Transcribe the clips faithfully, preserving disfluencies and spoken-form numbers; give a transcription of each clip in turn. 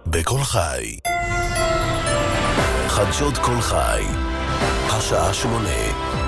בכל חי. חדשות כל חי. השעה שמונה.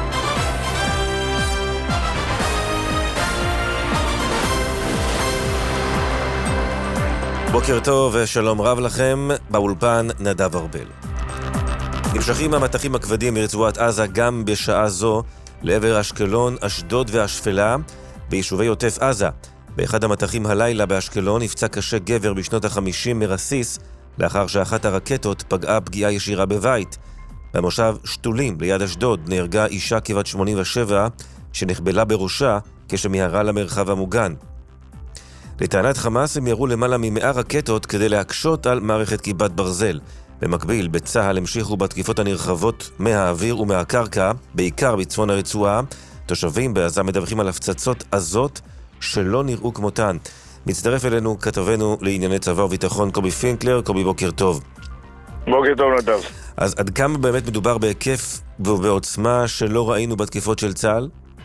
בוקר טוב ושלום רב לכם, באולפן נדב ארבל. נמשכים המתחים הכבדים מרצועת עזה גם בשעה זו לעבר אשקלון, אשדוד והשפלה ביישובי עוטף עזה. באחד המתחים הלילה באשקלון נפצע קשה גבר בשנות החמישים מרסיס לאחר שאחת הרקטות פגעה פגיעה ישירה בבית. במושב שתולים ליד אשדוד נהרגה אישה כבת שמונים ושבע שנחבלה בראשה כשמיהרה למרחב המוגן. לטענת חמאס הם ירו למעלה ממאה רקטות כדי להקשות על מערכת כיפת ברזל. במקביל, בצה"ל המשיכו בתקיפות הנרחבות מהאוויר ומהקרקע, בעיקר בצפון הרצועה. תושבים בעזה מדווחים על הפצצות עזות שלא נראו כמותן. מצטרף אלינו כתבנו לענייני צבא וביטחון קובי פינקלר. קובי, בוקר טוב. בוקר טוב נדב. אז עד כמה באמת מדובר בהיקף ובעוצמה שלא ראינו בתקיפות של צה"ל?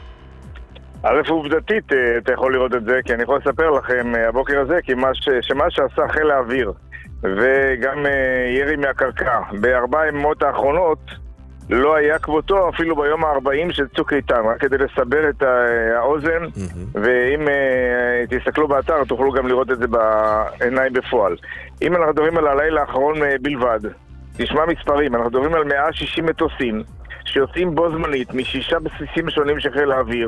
א' עובדתית אתה יכול לראות את זה, כי אני יכול לספר לכם הבוקר הזה כי מה ש... שמה שעשה חיל האוויר וגם ירי מהקרקע בארבע היממות האחרונות לא היה כמותו אפילו ביום ה-ארבעים של צוק איתן, רק כדי לסבר את האוזן. mm-hmm. ואם uh, תסתכלו באתר תוכלו גם לראות את זה בעיניים בפועל. אם אנחנו מדברים על הלילה האחרון uh, בלבד, תשמע מספרים, אנחנו מדברים על מאה ושישים מטוסים שיוצאים בו זמנית משישה בסיסים שונים של חיל האוויר,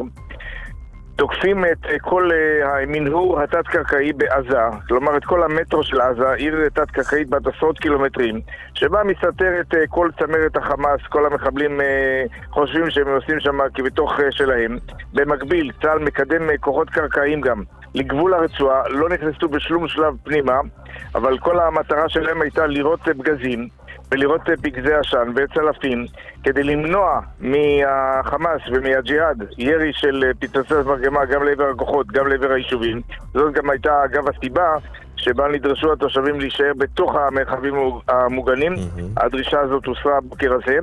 תוקפים את כל המנהור התת-קרקעי בעזה, כלומר את כל המטרו של עזה, עיר תת-קרקעית בת עשרות קילומטרים, שבה מסתתרת כל צמרת החמאס, כל המחבלים חושבים שהם עושים שם כבתוך שלהם. במקביל, צה"ל מקדם כוחות קרקעיים גם לגבול הרצועה, לא נכנסו בשלום שלב פנימה, אבל כל המטרה שלהם הייתה לראות פגזים ולראות פגזי עשן וצלפים כדי למנוע מהחמאס ומהג'יהאד ירי של פצצות מרגמה גם לעבר הכוחות, גם לעבר היישובים. זאת גם הייתה אגב הסיבה שבה נדרשו התושבים להישאר בתוך המרחבים המוגנים. mm-hmm. הדרישה הזאת הוסרה בוקר הזה,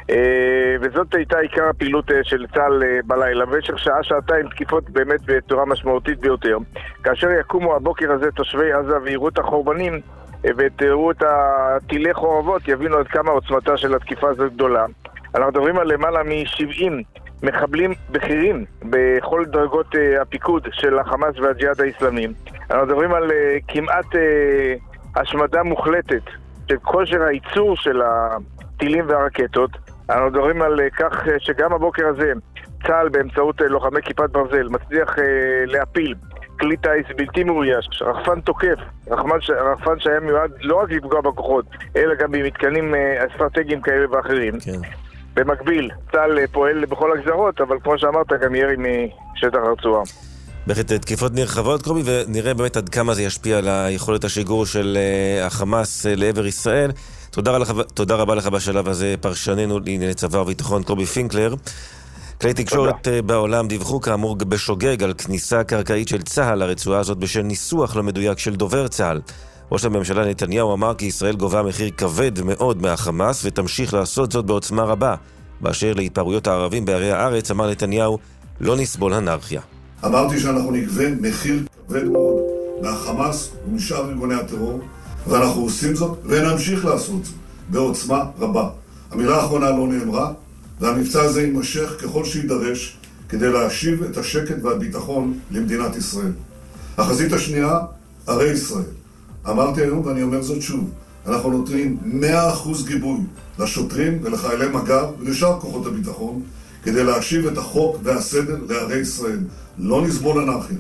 וזאת הייתה עיקר הפעילות של צה"ל בלילה. במשך שעה שעתיים תקיפות באמת בצורה משמעותית ביותר. כאשר יקומו הבוקר הזה תושבי עזה ויראו את החורבנים ותראו את הטילי חורבות, יבינו עד כמה עוצמתה של התקיפה הזאת גדולה. אנחנו מדברים על למעלה מ-שבעים מחבלים בכירים בכל דרגות uh, הפיקוד של החמאס והג'יהאד האסלאמי. אנחנו מדברים על uh, כמעט uh, השמדה מוחלטת של כושר הייצור של הטילים והרקטות. אנחנו מדברים על uh, כך uh, שגם הבוקר הזה צה"ל באמצעות uh, לוחמי כיפת ברזל מצליח uh, להפיל כלי טייס בלתי מאויש, רחפן תוקף, רחפן, ש... רחפן שהיה מיועד לא רק לפגוע בכוחות, אלא גם במתקנים אסטרטגיים כאלה ואחרים. כן. במקביל, צה"ל פועל בכל הגזרות, אבל כמו שאמרת, גם ירי משטח הרצועה. בהחלט תקיפות נרחבות, קובי, ונראה באמת עד כמה זה ישפיע על היכולת השיגור של החמאס לעבר ישראל. תודה, לך, תודה רבה לך בשלב הזה, פרשננו לענייני צבא וביטחון קובי פינקלר. כלי תקשורת בעולם דיווחו כאמור בשוגג על כניסה קרקעית של צה"ל לרצועה הזאת בשל ניסוח לא מדויק של דובר צה"ל. ראש הממשלה נתניהו אמר כי ישראל גובה מחיר כבד מאוד מהחמאס ותמשיך לעשות זאת בעוצמה רבה. באשר להתפרעויות הערבים בערי הארץ אמר נתניהו לא נסבול אנרכיה. אמרתי שאנחנו נגבה מחיר כבד מאוד מהחמאס ומשאר ארגוני הטרור, ואנחנו עושים זאת ונמשיך לעשות זאת בעוצמה רבה. המילה האחרונה לא נאמרה, והמבצע הזה יימשך ככל שידרש כדי להשיב את השקט והביטחון למדינת ישראל. החזית השנייה, ערי ישראל. אמרתי היום ואני אומר זאת שוב, אנחנו נותנים מאה אחוז גיבוי לשוטרים ולחיילי מג"ב ולשאר כוחות הביטחון כדי להשיב את החוק והסדר לערי ישראל. לא נסבול אנרכיה.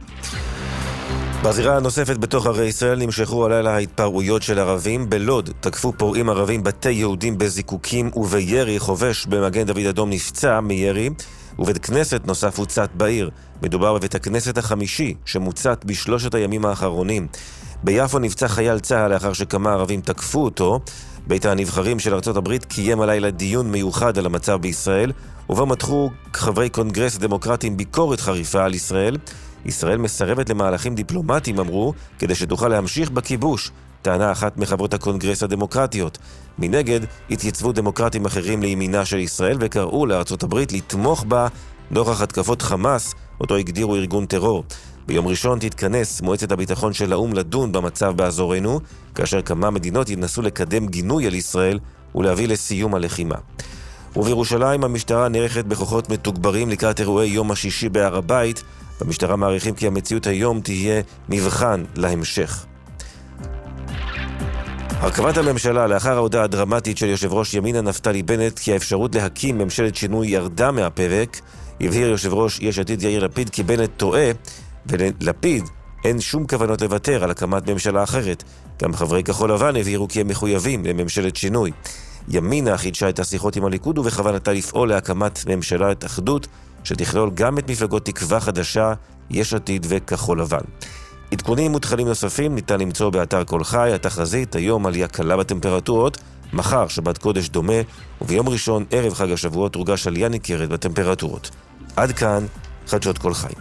בזירה הנוספת בתוך ערי ישראל נמשכו הלילה ההתפרעויות של ערבים. בלוד תקפו פורעים ערבים בתי יהודים בזיקוקים ובירי. חובש במגן דוד אדום נפצע מירי, ובית כנסת נוסף הוצת בעיר. מדובר בבית הכנסת החמישי שמוצת בשלושת הימים האחרונים. ביפו נפצע חייל צה"ל לאחר שכמה ערבים תקפו אותו. בית הנבחרים של ארצות הברית קיים הלילה דיון מיוחד על המצב בישראל, ובו מתחו חברי קונגרס דמוקרטים ביקורת חריפה על ישראל. ישראל מסרבת למהלכים דיפלומטיים, אמרו, כדי שתוכל להמשיך בכיבוש, טענה אחת מחברות הקונגרס הדמוקרטיות. מנגד, התייצבו דמוקרטים אחרים לימינה של ישראל וקראו לארצות הברית לתמוך בה נוכח התקפות חמאס, אותו הגדירו ארגון טרור. ביום ראשון תתכנס מועצת הביטחון של האום לדון במצב באזורנו, כאשר כמה מדינות ינסו לקדם גינוי על ישראל ולהביא לסיום הלחימה. ובירושלים המשטרה נערכת בכוחות מתוגברים לקראת אירועי יום השישי בהר הבית. במשטרה מעריכים כי המציאות היום תהיה מבחן להמשך. הרכבת הממשלה לאחר ההודעה הדרמטית של יושב ראש ימינה נפתלי בנט כי האפשרות להקים ממשלת שינוי ירדה מהפרק, הבהיר יושב ראש יש עתיד יאיר לפיד כי בנט טועה, וללפיד אין שום כוונות לוותר על הקמת ממשלה אחרת. גם חברי כחול לבן הבהירו כי הם מחויבים לממשלת שינוי. ימינה חידשה את השיחות עם הליכוד ובכוונתה לפעול להקמת ממשלת אחדות שתכלול גם את מפלגות תקווה חדשה, יש עתיד וכחול לבן. עדכונים מותחלים נוספים ניתן למצוא באתר כל חי. התחזית היום עלייה קלה בטמפרטורות, מחר שבת קודש דומה, וביום ראשון ערב חג השבועות תורגש עלייה ניכרת בטמפרטורות. עד כאן חדשות כל חי.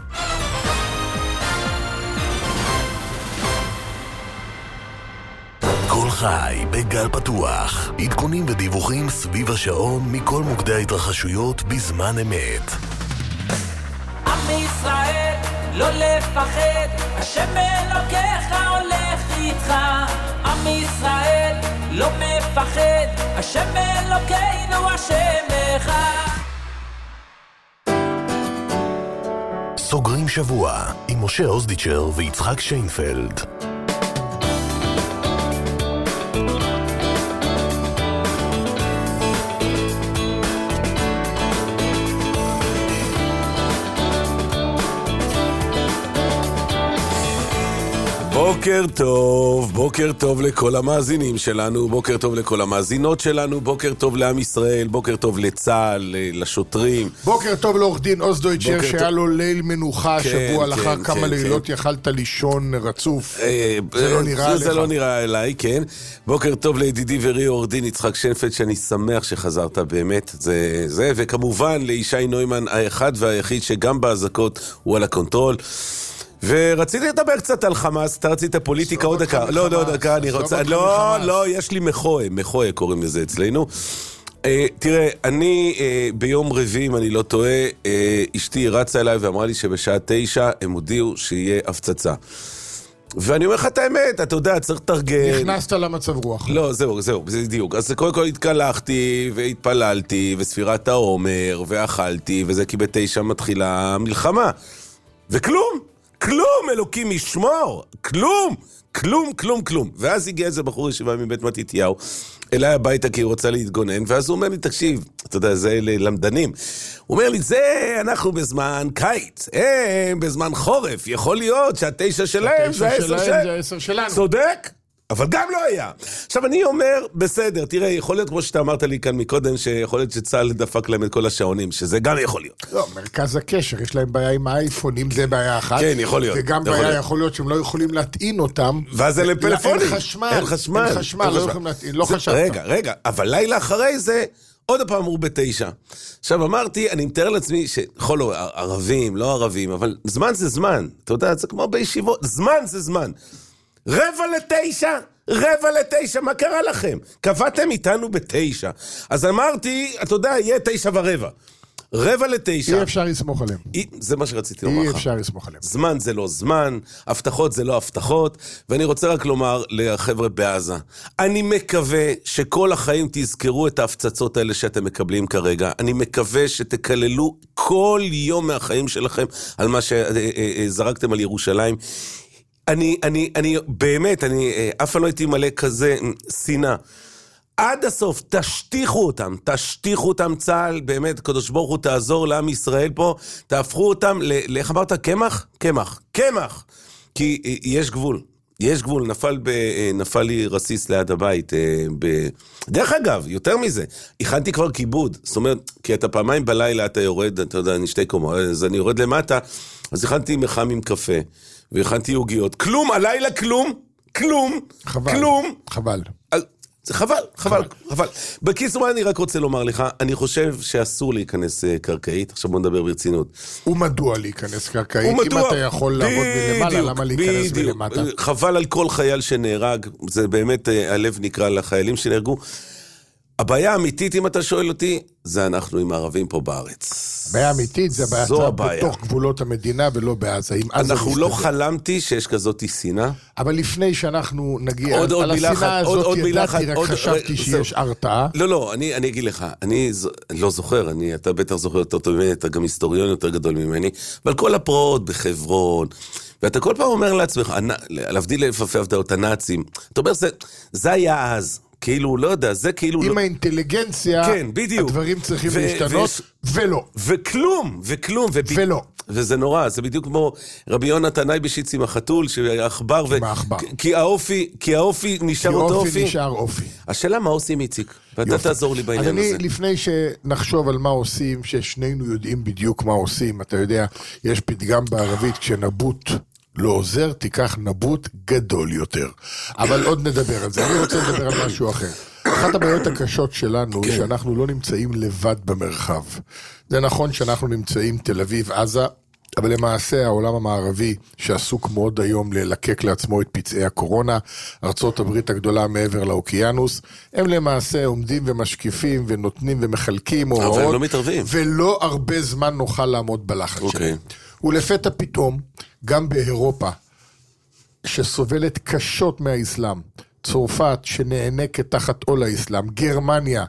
כל חי בגל פתוח, עדכונים ודיווחים סביב השעון מכל מוקדי ההתרחשויות בזמן אמת. עם ישראל לא לפחד, השם אלוקיך הולך איתך. עם ישראל לא מפחד, השם אלוקינו השם אחד. סוגרים שבוע עם משה אוזדיצ'ר ויצחק שיינפלד. בוקר טוב, בוקר טוב לכל המאזינים שלנו, בוקר טוב לכל המאזינות שלנו, בוקר טוב לעם ישראל, בוקר טוב לצה"ל, לשוטרים. בוקר טוב לעורך דין אוזדויצ'ר שהיה לו ליל מנוחה שבוע לאחר כמה לילות יכלת לישון רצוף. זה לא נראה לך. זה לא נראה אליי, כן. בוקר טוב לידידי ורי עורך דין יצחק שיינפלד, שאני שמח שחזרת באמת, זה זה, וכמובן לישי נוימן האחד והיחיד שגם בהזקות הוא על הקונטרול. ורציתי לדבר קצת על חמאס, אתה רצית פוליטיקה עוד דקה, לא, לא, דקה, אני רוצה, לא, לא, יש לי מחואה, מחואה קוראים לזה אצלנו. תראה, אני ביום רביעי, אם אני לא טועה, אשתי רצה אליי ואמרה לי שבשעה תשע הם הודיעו שיהיה הפצצה. ואני אומר לך את האמת, אתה יודע, צריך תרגל. נכנסת למצב רוח. לא, זהו, זהו, זה בדיוק. אז קודם כל התקלחתי והתפללתי וספירת העומר ואכלתי, וזה כי בתשע מתחילה המלחמה. וכלום. כלום, אלוקים ישמור, כלום, כלום, כלום, כלום. ואז הגיע איזה בחור ישיבה מבית מתתיהו, אליי הביתה כי הוא רוצה להתגונן, ואז הוא אומר לי, תקשיב, אתה יודע, זה למדנים. הוא אומר לי, זה אנחנו בזמן קיץ, הם בזמן חורף, יכול להיות שהתשע שלהם זה העשר שלנו. צודק? אבל גם לא היה. עכשיו אני אומר, בסדר, תראה, יכול להיות כמו שאתה אמרת לי כאן מקודם, שיכול להיות שצהל דפק להם את כל השעונים, שזה גם יכול להיות. לא, מרכז הקשר, יש להם בעיה עם האייפונים, זה בעיה אחת. כן, יכול להיות. וגם בעיה יכול להיות שהם לא יכולים להטעין אותם. ואז אלה פלאפונים. אין חשמל. אין חשמל. אין חשמל, לא יכולים להטעין, לא חשבת. רגע, רגע, אבל לילה אחרי זה, עוד הפעם אמרו בתשע. עכשיו אמרתי, אני מתאר לעצמי שכל ערבים, לא ערבים, אבל זמן זה זמן. אתה יודע, זה כמו בישיבות, זמן זה זמן. רבע לתשע, רבע לתשע, מה קרה לכם? קבעתם איתנו בתשע. אז אמרתי, אתה יודע, יהיה תשע ורבע. רבע לתשע. אי אפשר לסמוך עליהם. אי, זה מה שרציתי לומר לך. אי אפשר לסמוך עליהם. זמן זה לא זמן, הבטחות זה לא הבטחות, ואני רוצה רק לומר לחבר'ה בעזה, אני מקווה שכל החיים תזכרו את ההפצצות האלה שאתם מקבלים כרגע. אני מקווה שתקללו כל יום מהחיים שלכם על מה שזרקתם על ירושלים. אני, אני, אני, באמת, אני אף פעם לא הייתי מלא כזה שנאה. עד הסוף, תשטיחו אותם, תשטיחו אותם צה"ל, באמת, קדוש ברוך הוא תעזור לעם ישראל פה, תהפכו אותם, איך אמרת, קמח? קמח, קמח! כי יש גבול, יש גבול, נפל, ב, נפל לי רסיס ליד הבית, ב... דרך אגב, יותר מזה, הכנתי כבר כיבוד, זאת אומרת, כי אתה פעמיים בלילה, אתה יורד, אתה יודע, אני שתי קומות, אז אני יורד למטה, אז הכנתי מחם עם קפה, והכנתי יוגיות, כלום, הלילה כלום, כלום, חבל, כלום. חבל. זה חבל, חבל, חבל. בקיצור, אני רק רוצה לומר לך, אני חושב שאסור להיכנס קרקעית, עכשיו בוא נדבר ברצינות. ומדוע להיכנס קרקעית? אם אתה יכול לעבוד מלמעלה, למה להיכנס מלמטה? חבל על כל חייל שנהרג, זה באמת, הלב נקרא לחיילים שנהרגו. הבעיה האמיתית, אם אתה שואל אותי, זה אנחנו עם הערבים פה בארץ. הבעיה האמיתית זה הבעיה בתוך גבולות המדינה ולא בעזה. אנחנו לא חלמתי שיש כזאת שנאה. אבל לפני שאנחנו נגיע, על השנאה הזאת ידעתי, רק חשבתי שיש הרתעה. לא, לא, אני אגיד לך, אני לא זוכר, אתה בטח זוכר יותר טוב ממני, אתה גם היסטוריון יותר גדול ממני, אבל כל הפרעות בחברון, ואתה כל פעם אומר לעצמך, להבדיל לפעמים את הנאצים, אתה אומר, זה היה אז. כאילו, לא יודע, זה כאילו... עם לא... האינטליגנציה, כן, בדיוק. הדברים צריכים ו- להשתנות, ו- ולא. וכלום, וכלום. וב... ולא. וזה נורא, זה בדיוק כמו רבי יונתן אייבשיץ עם החתול, שהאחבר... ו... מהאחבר. כי האופי, כי האופי נשאר אותו אופי. כי האופי נשאר אופי. השאלה מה עושים, איציק? ואתה תעזור לי בעניין אז אני, הזה. לפני שנחשוב על מה עושים, ששנינו יודעים בדיוק מה עושים, אתה יודע, יש פתגם בערבית, כשנבוט... לא עוזר, תיקח נבוט גדול יותר. אבל עוד נדבר על זה. אני רוצה לדבר על משהו אחר. אחת הבעיות הקשות שלנו, כן. שאנחנו לא נמצאים לבד במרחב. זה נכון שאנחנו נמצאים תל אביב, עזה, אבל למעשה העולם המערבי, שעסוק מאוד היום ללקק לעצמו את פצעי הקורונה, ארצות הברית הגדולה מעבר לאוקיינוס, הם למעשה עומדים ומשקיפים ונותנים ומחלקים הוראות. אבל הם לא מתערבים. ולא הרבה זמן נוכל לעמוד בלחץ okay. שלהם. ולפתע פתאום, גם באירופה, שסובלת קשות מהאסלאם, צרפת שנענקת תחת עול האסלאם, גרמניה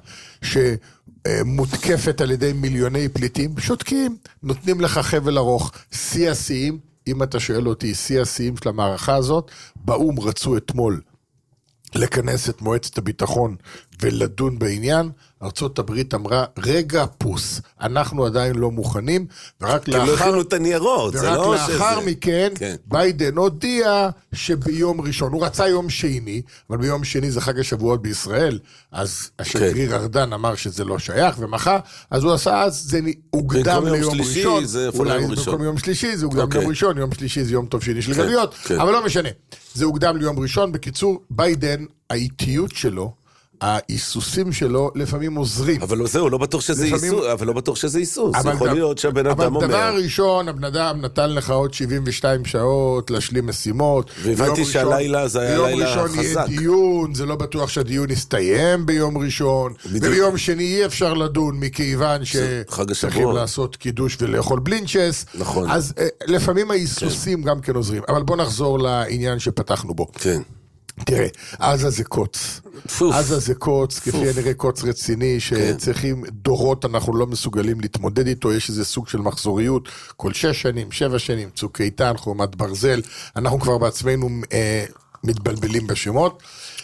שמותקפת על ידי מיליוני פליטים, שותקים, נותנים לך חבל ארוך, שיא השיאים, אם אתה שואל אותי, שיא השיאים של המערכה הזאת, באום רצו אתמול לכנס את מועצת הביטחון ולדון בעניין, ארצות הברית אמרה, רגע פוס, אנחנו עדיין לא מוכנים, ורק לאחר, לא הכנו את הניירות, ורק לא לאחר שזה... מכן, כן. ביידן הודיע שביום ראשון, הוא רצה יום שני, אבל ביום שני זה חג השבועות בישראל, אז השגריר כן. ארדן אמר שזה לא שייך, ומחר, אז הוא עשה, אז זה הוקדם ליום ראשון, אולי במקום יום שלישי, זה הוקדם ליום ראשון, יום שלישי זה יום טוב שני של גלויות, אבל לא משנה, זה הוקדם ליום ראשון, בקיצור, ביידן, האיטיות שלו, האיסוסים שלו לפעמים עוזרים. אבל זהו, לא בטוח שזה איסוס, אבל לא בטוח שזה איסוס. יכול להיות שהבן אדם אומר. אבל דבר ראשון, הבן אדם נתן לך עוד שבעים ושתיים שעות להשלים משימות. והבנתי שהלילה זה היה לילה חזק. ביום ראשון יהיה דיון, זה לא בטוח שהדיון יסתיים ביום ראשון. וביום שני אי אפשר לדון, מכיוון שצריכים לעשות קידוש ולאכול בלינצ'ס. נכון. אז לפעמים האיסוסים גם כן עוזרים. אבל בוא נחזור לעניין שפתחנו בו. כן. תראה, עזה זה קוץ. עזה זה קוץ, כפי הנראה קוץ רציני, שצריכים דורות, אנחנו לא מסוגלים להתמודד איתו, יש איזה סוג של מחזוריות, כל שש שנים, שבע שנים, צוק איתן, חומת ברזל, אנחנו כבר בעצמנו אה, מתבלבלים בשמות.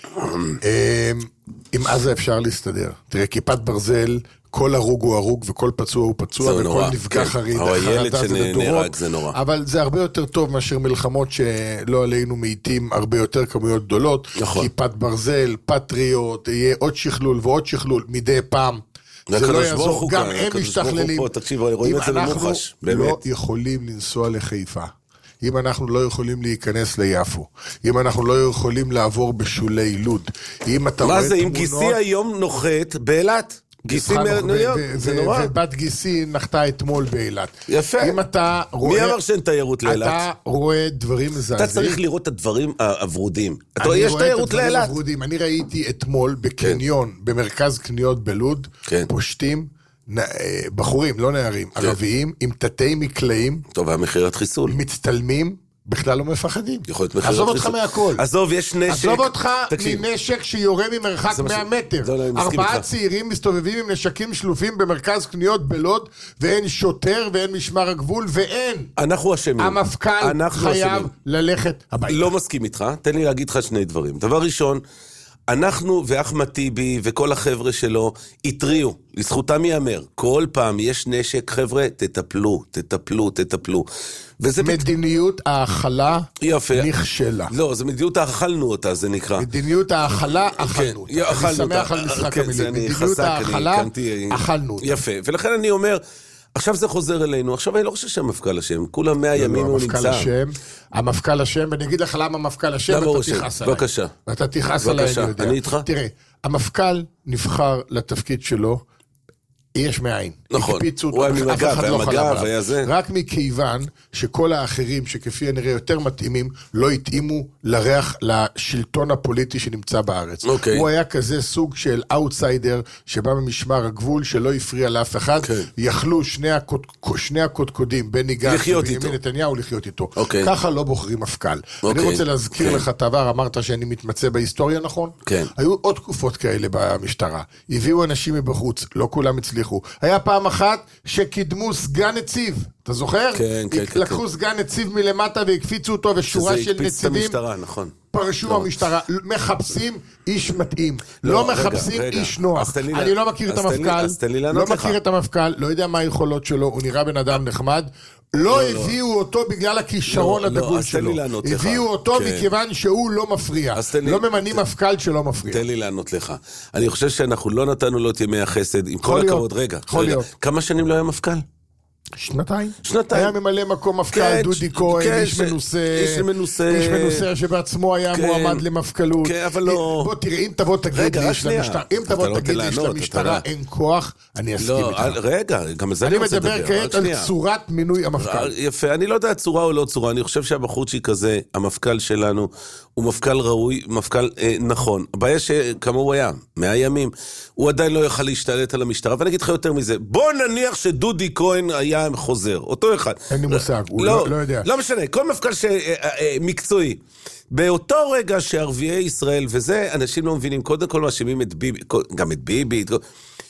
אה, עם עזה אפשר להסתדר. תראה, כיפת ברזל, כל הרוג הוא הרוג וכל פצוע הוא פצוע וכל נפגע חריד, החרדה זה לדורות, אבל זה הרבה יותר טוב מאשר מלחמות שלא עלינו מעיתים הרבה יותר כמויות גדולות, כיפת ברזל, פטריות, יהיה עוד שכלול ועוד שכלול מדי פעם, זה לא יעזור, גם הם משתכללים. אם אנחנו לא יכולים לנסוע לחיפה, אם אנחנו לא יכולים להיכנס ליפו, אם אנחנו לא יכולים לעבור בשולי לוד, אם אתה רואה תמונות... מה זה, אם גיסי היום נוחת באילת? גיסי מניו יורק, זה נורא. ובת גיסי נחתה אתמול באילת. יפה. אם אתה רואה... מי אמר שאין תיירות לאילת? אתה רואה דברים מזעזעים. אתה צריך לראות את הדברים הוורודים. יש תיירות לאילת. אני ראיתי אתמול בקניון, במרכז קניות בלוד, פושטים, בחורים, לא נערים, ערביים, עם תתי מקלעים. טוב, המחירת חיסול. מצטלמים. בכלל לא מפחדים. עזוב אותך מהכל. עזוב, יש נשק. עזוב אותך מנשק שיורה ממרחק מאה מטר. ארבעה צעירים מסתובבים עם נשקים שלופים במרכז קניות בלוד, ואין שוטר ואין משמר הגבול, ואין. אנחנו אשמים. המפכ"ל חייב ללכת הביתה. לא מסכים איתך, תן לי להגיד לך שני דברים. דבר ראשון, אנחנו ואחמד טיבי וכל החבר'ה שלו התריעו, לזכותם ייאמר, כל פעם יש נשק, חבר'ה, תטפלו, תטפלו, תטפלו. מדיניות האכלה נכשלה. לא, זה מדיניות האכלנו אותה, זה נקרא. מדיניות האכלה, אכלנו אותה. אני שמח על משחק המילים. מדיניות האכלה, אכלנו אותה. יפה, ולכן אני אומר... עכשיו זה חוזר אלינו, עכשיו אני לא חושב שהמפכ"ל השם, כולם מאה ימים הוא נמצא. המפכ"ל השם, ואני אגיד לך למה המפכ"ל השם, ואתה תיחס עליי. בבקשה. ואתה תיחס עליי, אני יודע. אני איתך. תראה, המפכ"ל נבחר לתפקיד שלו, יש מאין. נכון. הקפיצו אותו, הוא היה אף ממגב, אחד היה לא חלם מגב, עליו. היה זה. רק מכיוון שכל האחרים, שכפי הנראה יותר מתאימים, לא התאימו לריח, לשלטון הפוליטי שנמצא בארץ. אוקיי. הוא היה כזה סוג של אאוטסיידר, שבא ממשמר הגבול, שלא הפריע לאף אחד. אוקיי. יכלו שני הקוד, שני הקודקודים, בני גנץ ובנימין נתניהו, לחיות איתו. אוקיי. ככה לא בוחרים מפכ"ל. אוקיי. אני רוצה להזכיר כן. לך דבר, אמרת שאני מתמצא בהיסטוריה, נכון? כן. היו עוד תקופות כאלה במשטרה. הביאו אנשים מבחוץ, לא כולם הצליחו. היה פעם אחת שקידמו סגן נציב, אתה זוכר? כן, כן, כן. לקחו סגן נציב מלמטה והקפיצו אותו, ושורה של שזה הקפיץ את נציבים המשטרה, נכון. פרשו לא. המשטרה. מחפשים איש מתאים, לא, לא רגע, מחפשים רגע. איש נוח. אז תן לי אני לה- לא מכיר את אז תן לי- המפכ"ל, אז תן לי לא לענות לך. מכיר את המפכ"ל, לא יודע מה היכולות שלו, הוא נראה בן אדם נחמד. לא הביאו אותו בגלל הכישרון לא, לא, הדגול אז תן לי שלו. לענות לך. הביאו אותו כן. מכיוון שהוא לא מפריע. אז תן לי- לא ממנים מפכ"ל שלא מפריע. תן לי לענות לך. אני חושב שאנחנו לא נתנו לו את ימי החסד, עם כל להיות. הכבוד. רגע, יכול רגע. להיות. כמה שנים לא היה מפכ"ל? שנתיים. שנתיים. היה ממלא מקום מפכ"ל, כן, דודי ש- כהן, כן, איש ש- מנוסה, איש מנוסה. איש מנוסה שבעצמו היה כן. מועמד למפכ"לות. כן, אבל לא- בוא תראה, אם תבוא תגיד רגע, לי רק יש שנייה. למשטרה, אם אתה תבוא לא תגיד לי רוצה יש לענות, למשטרה אתה- אין כוח, אני אסכים לא, איתך. אל- רגע, גם על זה אני אני רוצה לדבר. מדבר רק כעת על שנייה. צורת מינוי המפכ"ל. יפה, אני לא יודע צורה או לא צורה, אני חושב שהבחורצ'יק הזה, המפכ"ל שלנו, הוא מפכ"ל ראוי, מפכ"ל אה, נכון. הבעיה שכמה הוא היה, מאה ימים, הוא עדיין לא יוכל להשתלט על המשטרה, ואני אגיד לך יותר מזה, בוא נניח שדודי כהן היה חוזר, אותו אחד. אין לי מושג, הוא לא- לא יודע. לא משנה, כל מפכ"ל ש- אה, אה, מקצועי. באותו רגע שערביי ישראל, וזה אנשים לא מבינים, קודם כל מאשימים את ביבי, גם את ביבי, את כל...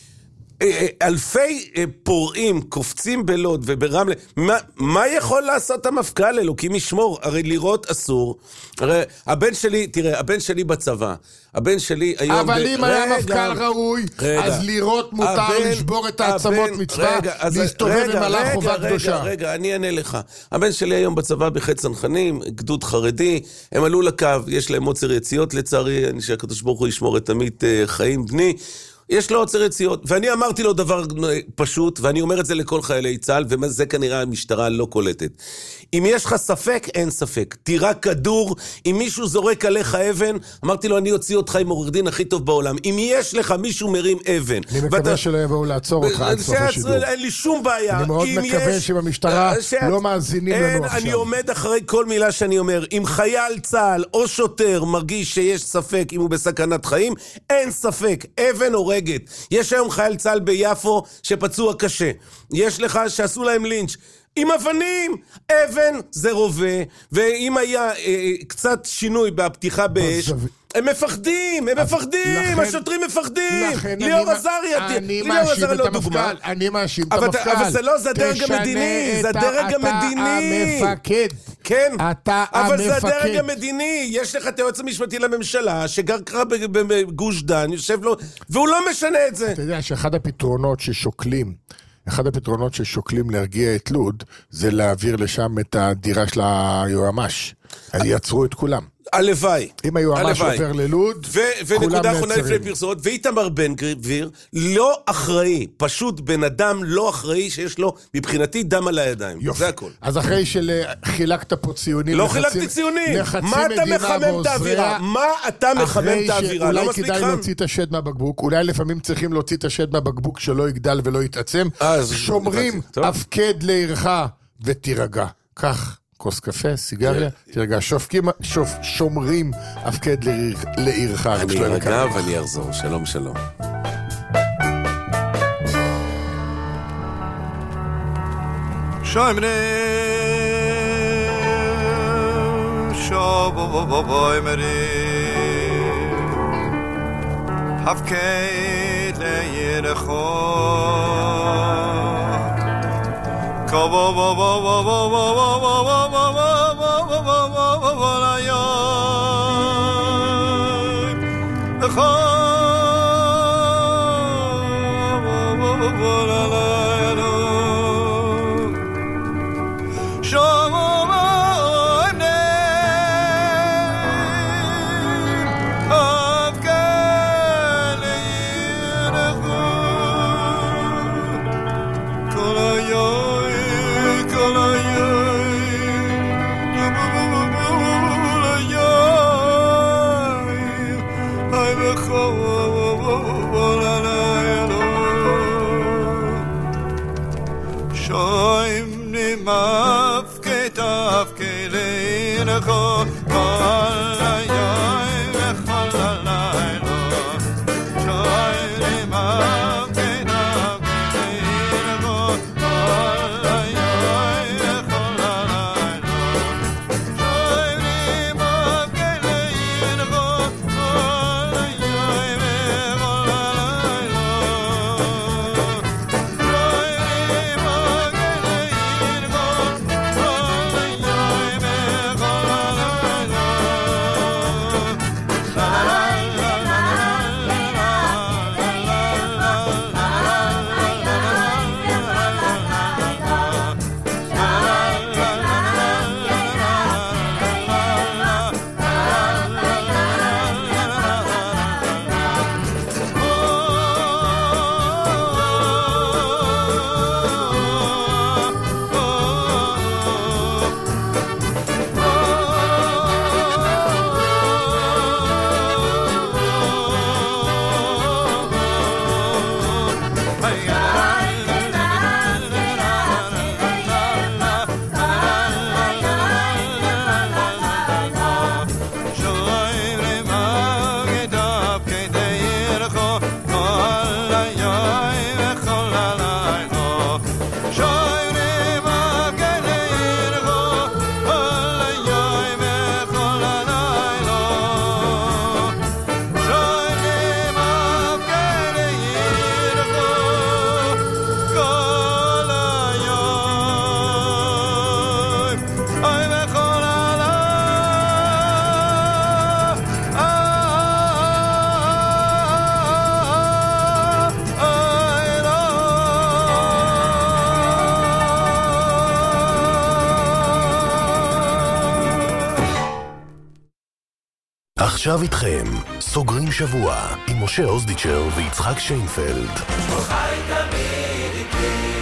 אלפי פורעים קופצים בלוד וברמלה, מה, מה יכול לעשות המפכ"ל? אלוקים ישמור, הרי לראות אסור. הרי הבן שלי, תראה, הבן שלי בצבא, הבן שלי היום... אבל ב... אם היה רגע, מפכ"ל ראוי, רגע. אז לראות מותר הבן- לשבור את העצמות הבן- מצווה, רגע, אז- להסתובב רגע, עם מלאך רגע, חובה רגע, קדושה. רגע, אני אענה לך. הבן שלי היום בצבא בחץ צנחנים, גדוד חרדי, הם עלו לקו, יש להם עוצר יציאות לצערי, אני שהקדוש ברוך הוא ישמור את עמית אה, חיים בני, יש לו עוצר יציאות, ואני אמרתי לו דבר פשוט, ואני אומר את זה לכל חיילי צה"ל, וזה כנראה המשטרה לא קולטת. אם יש לך ספק, אין ספק. תירה כדור, אם מישהו זורק עליך אבן, אמרתי לו, אני אוציא אותך עם עורך דין הכי טוב בעולם. אם יש לך מישהו מרים אבן... אני מקווה שלא יבואו לעצור אותך עד סוף השידור. אין לי שום בעיה. אני מאוד מקווה שבמשטרה לא מאזינים לנו עכשיו. אני עומד אחרי כל מילה שאני אומר. אם חייל צה"ל או שוטר מרגיש שיש ספק אם הוא בסכנת חיים, אין ספק. אבן הורגת. יש היום חייל צה"ל ביפו שפצוע קשה. יש לך שעשו להם לינץ'. עם אבנים, אבן זה רובה, ואם היה אה, קצת שינוי בפתיחה באש, הם מפחדים, הם מפחדים, השוטרים מפחדים. ליאור עזריה, ליאור עזריה לא דוגמה. אני מאשים את אבל המפכ"ל. אבל זה לא, זה הדרג המדיני, זה הדרג המדיני. אתה המפקד. כן, אתה אבל זה המפקד. הדרג המדיני. יש לך את היועץ המשפטי לממשלה, שגר קרא בגוש דן, יושב לו, והוא לא משנה את זה. אתה יודע שאחד הפתרונות ששוקלים, אחד הפתרונות ששוקלים להרגיע את לוד, זה להעביר לשם את הדירה של היועמ"ש. אז יעצרו את כולם. הלוואי. אם היועמ"ש עובר ללוד, ונקודה אחרונה לפני פרסומות, ואיתמר בן גביר לא אחראי, פשוט בן אדם לא אחראי שיש לו מבחינתי דם על הידיים. זה הכל. אז אחרי שחילקת פה ציונים, לא חילקתי ציונים. מה אתה מחמם את האווירה? מה אתה מחמם את האווירה? אולי כדאי להוציא את השד מהבקבוק, אולי לפעמים צריכים להוציא את השד מהבקבוק שלא יגדל ולא יתעצם. שומרים, הפקד לעירך ותירגע. כך. כוס קפה, סיגריה, תרגע, שופקים, שוף, שומרים הפקד לעירך. אני ארגע ואני אחזור, שלום שלום. שומרים, שובוי מרים, הפקד לעירך. Go bo bo bo bo bo bo bo bo bo bo bo bo bo bo bo bo la yo Kho bo bo bo bo la la yo Shomo ne Afgale yirkhu Kola yo shoym nimaf ketaf keleincho kol hayoim vechol halaylo shoym nimaf ketaf keleincho kol hayoim vechol halaylo shoym nimaf keleincho kol hayoim vechol halaylo עכשיו איתכם, סוגרים שבוע עם משה אוזדיצ'ר ויצחק שיינפלד. חי תמיד איתי.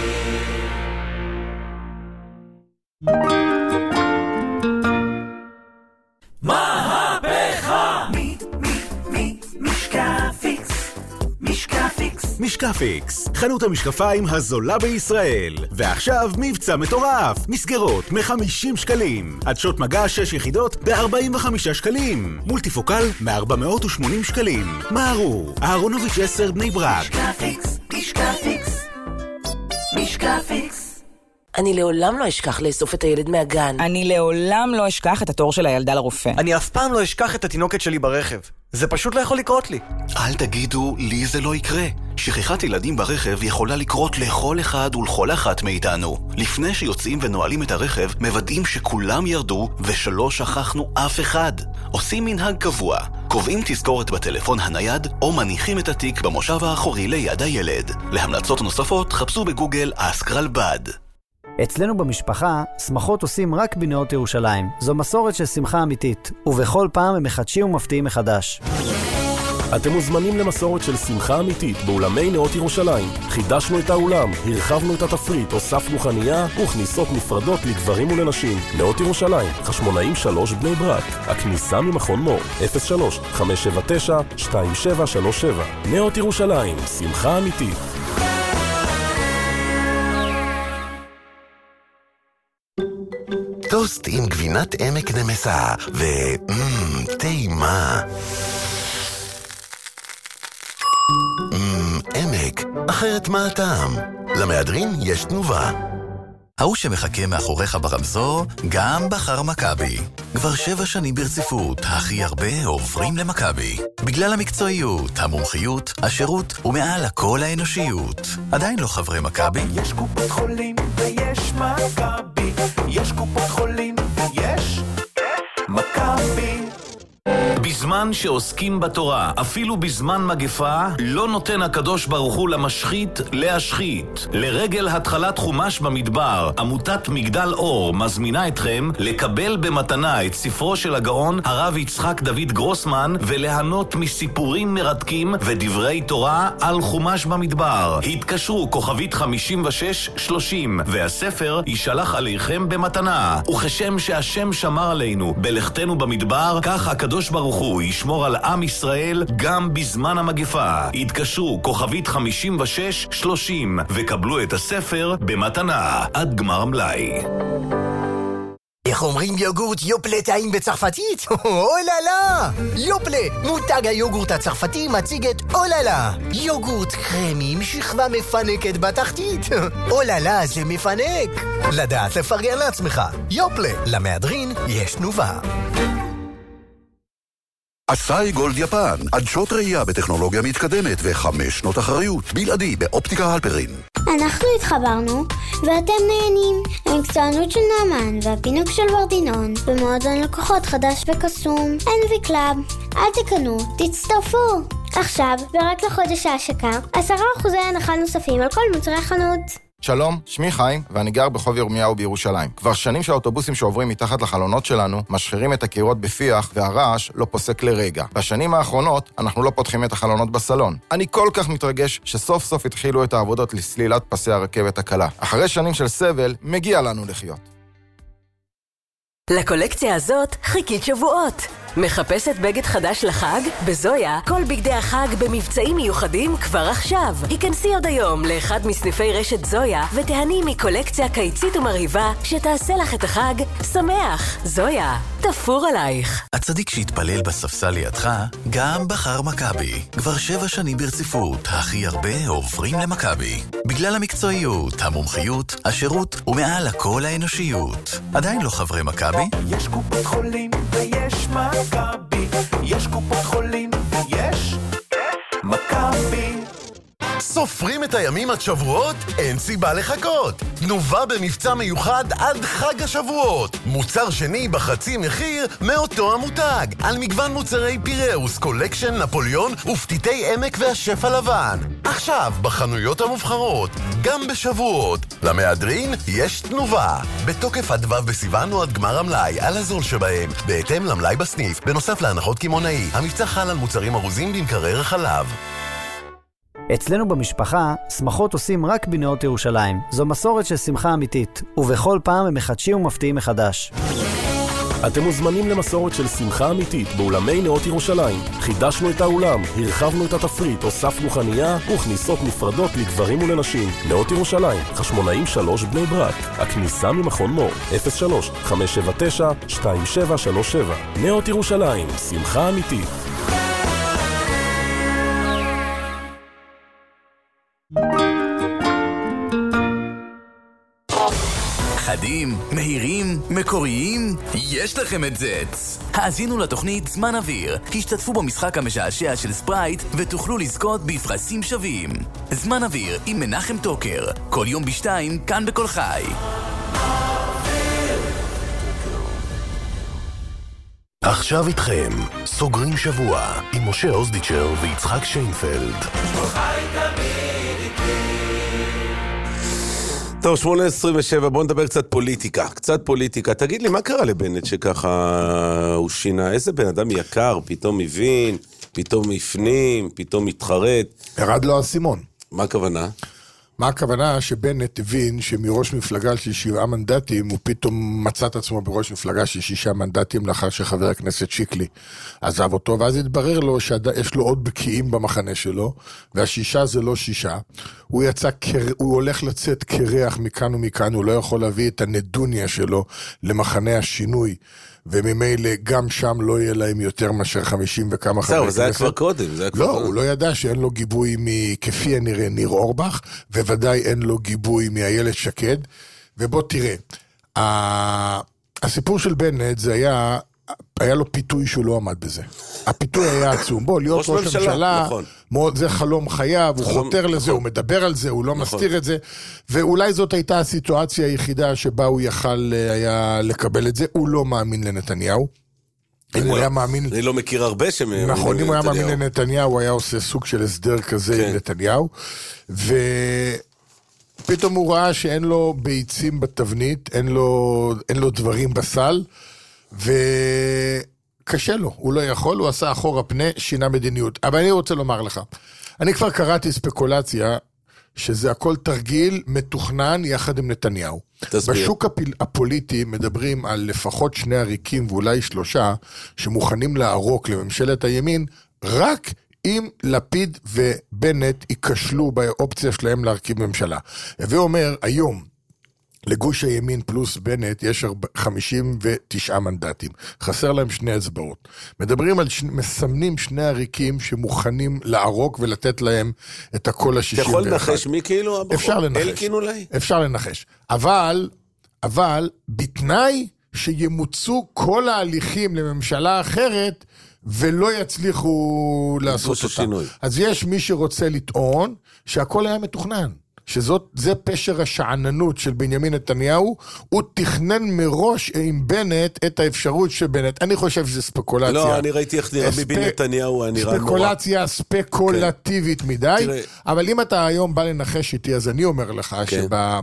מהפכה! מי, מי, מי, משקפיקס. משקפיקס. משקפיקס, חנות המשקפיים הזולה בישראל. ועכשיו מבצע מטורף. מסגרות מ-חמישים שקלים. עדשות מגע שש יחידות ב-ארבעים וחמישה שקלים. מולטיפוקל מ-ארבע מאות ושמונים שקלים. מהרו, אהרונוביץ' עשר בני ברק. משקפיקס, משקפיקס. משקפיקס. אני לעולם לא אשכח לאסוף את הילד מהגן. אני לעולם לא אשכח את התור של הילדה לרופא. אני אף פעם לא אשכח את התינוקת שלי ברכב. זה פשוט לא יכול לקרות לי. אל תגידו, לי זה לא יקרה. שכחת ילדים ברכב יכולה לקרות לכל אחד ולכל אחת מאיתנו. לפני שיוצאים ונועלים את הרכב, מוודאים שכולם ירדו ושלא שכחנו אף אחד. עושים מנהג קבוע. קובעים תזכורת בטלפון הנייד או מניחים את התיק במושב האחורי ליד הילד. להמלצות נוספות חפשו בגוגל אסק רלב"ד. אצלנו במשפחה, שמחות עושים רק בנאות ירושלים. זו מסורת של שמחה אמיתית, ובכל פעם הם מחדשים ומפתיעים מחדש. אתם מוזמנים למסורת של שמחה אמיתית באולמי נאות ירושלים. חידשנו את האולם, הרחבנו את התפריט, הוספנו חנייה וכניסות נפרדות לגברים ולנשים. נאות ירושלים, חשמונאים שלוש בני ברק. הכניסה ממכון מור, אפס שלוש חמש שבע תשע שתיים שבע שלוש שבע. נאות ירושלים, שמחה אמיתית. טוסט עם גבינת עמק נמסה ו... מmm, טעימה. מmm, עמק, אחרת מה הטעם? למהדרין יש תנובה. ההוא שמחכה מאחוריך ברמזור גם בחר מכבי. כבר שבע שנים ברציפות, הכי הרבה עוברים למכבי. בגלל המקצועיות, המומחיות, השירות ומעל הכל האנושיות. עדיין לא חברי מכבי? יש קופות חולים ויש מכבי. יש קופות חולים ויש מכבי. בזמן שעוסקים בתורה, אפילו בזמן מגפה, לא נותן הקדוש ברוך הוא למשחית להשחית. לרגל התחלת חומש במדבר, עמותת מגדל אור מזמינה אתכם לקבל במתנה את ספרו של הגאון הרב יצחק דוד גרוסמן וליהנות מסיפורים מרתקים ודברי תורה על חומש במדבר. התקשרו כוכבית חמישים ושש שלושים והספר יישלח עליכם במתנה. וכשם שהשם שמר עלינו בלכתנו במדבר, כך הקדוש ברוך הוא ישמור על עם ישראל גם בזמן המגפה. התקשרו כוכבית חמישים ושש שלושים וקבלו את הספר במתנה עד גמר המלאי. איך אומרים יוגורט יופלה טעים בצרפתית? אוללה! יופלה! מותג היוגורט הצרפתי מציג את אוללה! יוגורט קרמי עם שכבה מפנקת בתחתית. אוללה זה מפנק! לדעת לפרגן לעצמך. יופלה! למהדרין יש תנובה. אסאי גולד יפן, עדשות ראייה בטכנולוגיה מתקדמת וחמש שנות אחריות, בלעדי באופטיקה הלפרין. אנחנו התחברנו ואתם נהנים. המקצוענות של נאמן והפינוק של ורדינון במועדון לקוחות חדש וקסום אן וי קלאב. אל תקנו, תצטרפו. עכשיו, ורק לחודש ההשקה, עשרה אחוזי הנחה נוספים על כל מוצרי חנות. שלום, שמי חיים, ואני גר בחוב ירמיהו בירושלים. כבר שנים שהאוטובוסים שעוברים מתחת לחלונות שלנו משחירים את הקירות בפיח, והרעש לא פוסק לרגע. בשנים האחרונות אנחנו לא פותחים את החלונות בסלון. אני כל כך מתרגש שסוף סוף התחילו את העבודות לסלילת פסי הרכבת הקלה. אחרי שנים של סבל, מגיע לנו לחיות. לקולקציה הזאת חיכית שבועות. מחפשת בגד חדש לחג? בזויה, כל בגדי החג במבצעים מיוחדים כבר עכשיו. היכנסי עוד היום לאחד מסניפי רשת זויה ותהני מקולקציה קיצית ומרהיבה שתעשה לך את החג שמח. זויה, תפור עלייך. הצדיק שהתפלל בספסל לידך גם בחר מכבי. כבר שבע שנים ברציפות, הכי הרבה עוברים למכבי. בגלל המקצועיות, המומחיות, השירות ומעל הכל האנושיות. עדיין לא חברי מכבי? יש קופות חולים ויש מכבי, יש קופות חולים ויש מכבי. סופרים את הימים עד שבועות? אין סיבה לחכות. תנובה במבצע מיוחד עד חג השבועות. מוצר שני בחצי מחיר מאותו המותג. על מגוון מוצרי פיראוס, קולקשן, נפוליון ופתיתי עמק והשף הלבן. עכשיו בחנויות המובחרות, גם בשבועות. למהדרין יש תנובה. בתוקף עד ו' בסיוון או עד גמר המלאי על הזול שבהם. בהתאם למלאי בסניף, בנוסף להנחות כימונאי. המבצע חל על מוצרים ארוזים במקרר החלב. אצלנו במשפחה, שמחות עושים רק בנאות ירושלים. זו מסורת של שמחה אמיתית, ובכל פעם הם מחדשים ומפתיעים מחדש. אתם מוזמנים למסורת של שמחה אמיתית באולמי נאות ירושלים. חידשנו את האולם, הרחבנו את התפריט, הוספנו חנייה וכניסות נפרדות לגברים ולנשים. נאות ירושלים, חשמונאים שלוש בני ברק. הכניסה ממכון מור, אפס שלוש חמש שבע תשע שתיים שבע שלוש שבע. נאות ירושלים, שמחה אמיתית. חדים, מהירים, מקוריים, יש לכם את זץ. האזינו לתוכנית זמן אוויר, השתתפו במשחק המשעשע של ספרייט ותוכלו לזכות בפרסים שווים. זמן אוויר עם מנחם טוקר, כל יום בשתיים, כאן בכל חי. עכשיו איתכם, סוגרים שבוע עם משה אוזדיצ'ר ויצחק שיינפלד. טוב, שמונה עשרים ושבע, בוא נדבר קצת פוליטיקה, קצת פוליטיקה. תגיד לי, מה קרה לבנט שככה הוא שינה? איזה בן אדם יקר, פתאום מבין, פתאום הפנים, פתאום מתחרט. ירד לו הסימון. מה הכוונה? מה הכוונה? שבנט הבין שמראש מפלגה של שבעה מנדטים, הוא פתאום מצא את עצמו בראש מפלגה של שישה מנדטים, לאחר שחבר הכנסת שיקלי עזב אותו, ואז התברר לו שיש לו עוד בקיאים במחנה שלו, והשישה זה לא שישה. הוא יצא, הוא הולך לצאת קרח מכאן ומכאן, הוא לא יכול להביא את הנדוניה שלו למחנה השינוי, וממילא גם שם לא יהיה להם יותר מאשר חמישים וכמה חברי כנסת. זה היה כבר קודם, זה היה כבר לא, קודם. הוא לא ידע שאין לו גיבוי מכפי הנראה ניר אורבך, וודאי אין לו גיבוי מאיילת שקד, ובוא תראה, הסיפור של בנט זה היה, היה לו פיתוי שהוא לא עמד בזה. הפיתוי היה עצום. בוא, להיות ראש הממשלה, נכון. זה חלום חייו, הוא חלום, חותר לזה, נכון. הוא מדבר על זה, הוא לא נכון. מסתיר את זה, ואולי זאת הייתה הסיטואציה היחידה שבה הוא יכל היה לקבל את זה, הוא לא מאמין לנתניהו. אם הוא היה מאמין... אני לא מכיר הרבה שמאמין לנתניהו. נכון, אם הוא היה מאמין לנתניהו, הוא היה עושה סוג של הסדר כזה עם נתניהו, ופתאום הוא ראה שאין לו ביצים בתבנית, אין לו, אין לו דברים בסל, וקשה לו, הוא לא יכול, הוא עשה אחורה פנה, שינה מדיניות. אבל אני רוצה לומר לך, אני כבר קראתי ספקולציה, שזה הכל תרגיל מתוכנן יחד עם נתניהו. תסביר. בשוק הפוליטי מדברים על לפחות שני עריקים ואולי שלושה שמוכנים לערוק לממשלת הימין רק אם לפיד ובנט ייכשלו באופציה שלהם להרכיב ממשלה. ואומר היום לגוש הימין פלוס בנט יש חמישים ותשעה מנדטים. חסר להם שני אצבעות. מדברים על, ש... מסמנים שני עריקים שמוכנים לערוק ולתת להם את הכל ה-שישים ואחת. אתה יכול לנחש מי כאילו? אפשר לנחש. אלקין אולי? אפשר לנחש. אבל, אבל, בתנאי שימוצו כל ההליכים לממשלה אחרת, ולא יצליחו לעשות אותה. השינוי. אז יש מי שרוצה לטעון שהכל היה מתוכנן. שזאת, זה פשר השעננות של בנימין נתניהו, הוא תכנן מראש עם בנט את האפשרות של בנט. אני חושב שזה ספקולציה. לא, אני ראיתי איך נראה ביבי נתניהו, נראה נורא. ספקולציה ספקולטיבית מדי, אבל אם אתה היום בא לנחש איתי, אז אני אומר לך שבה...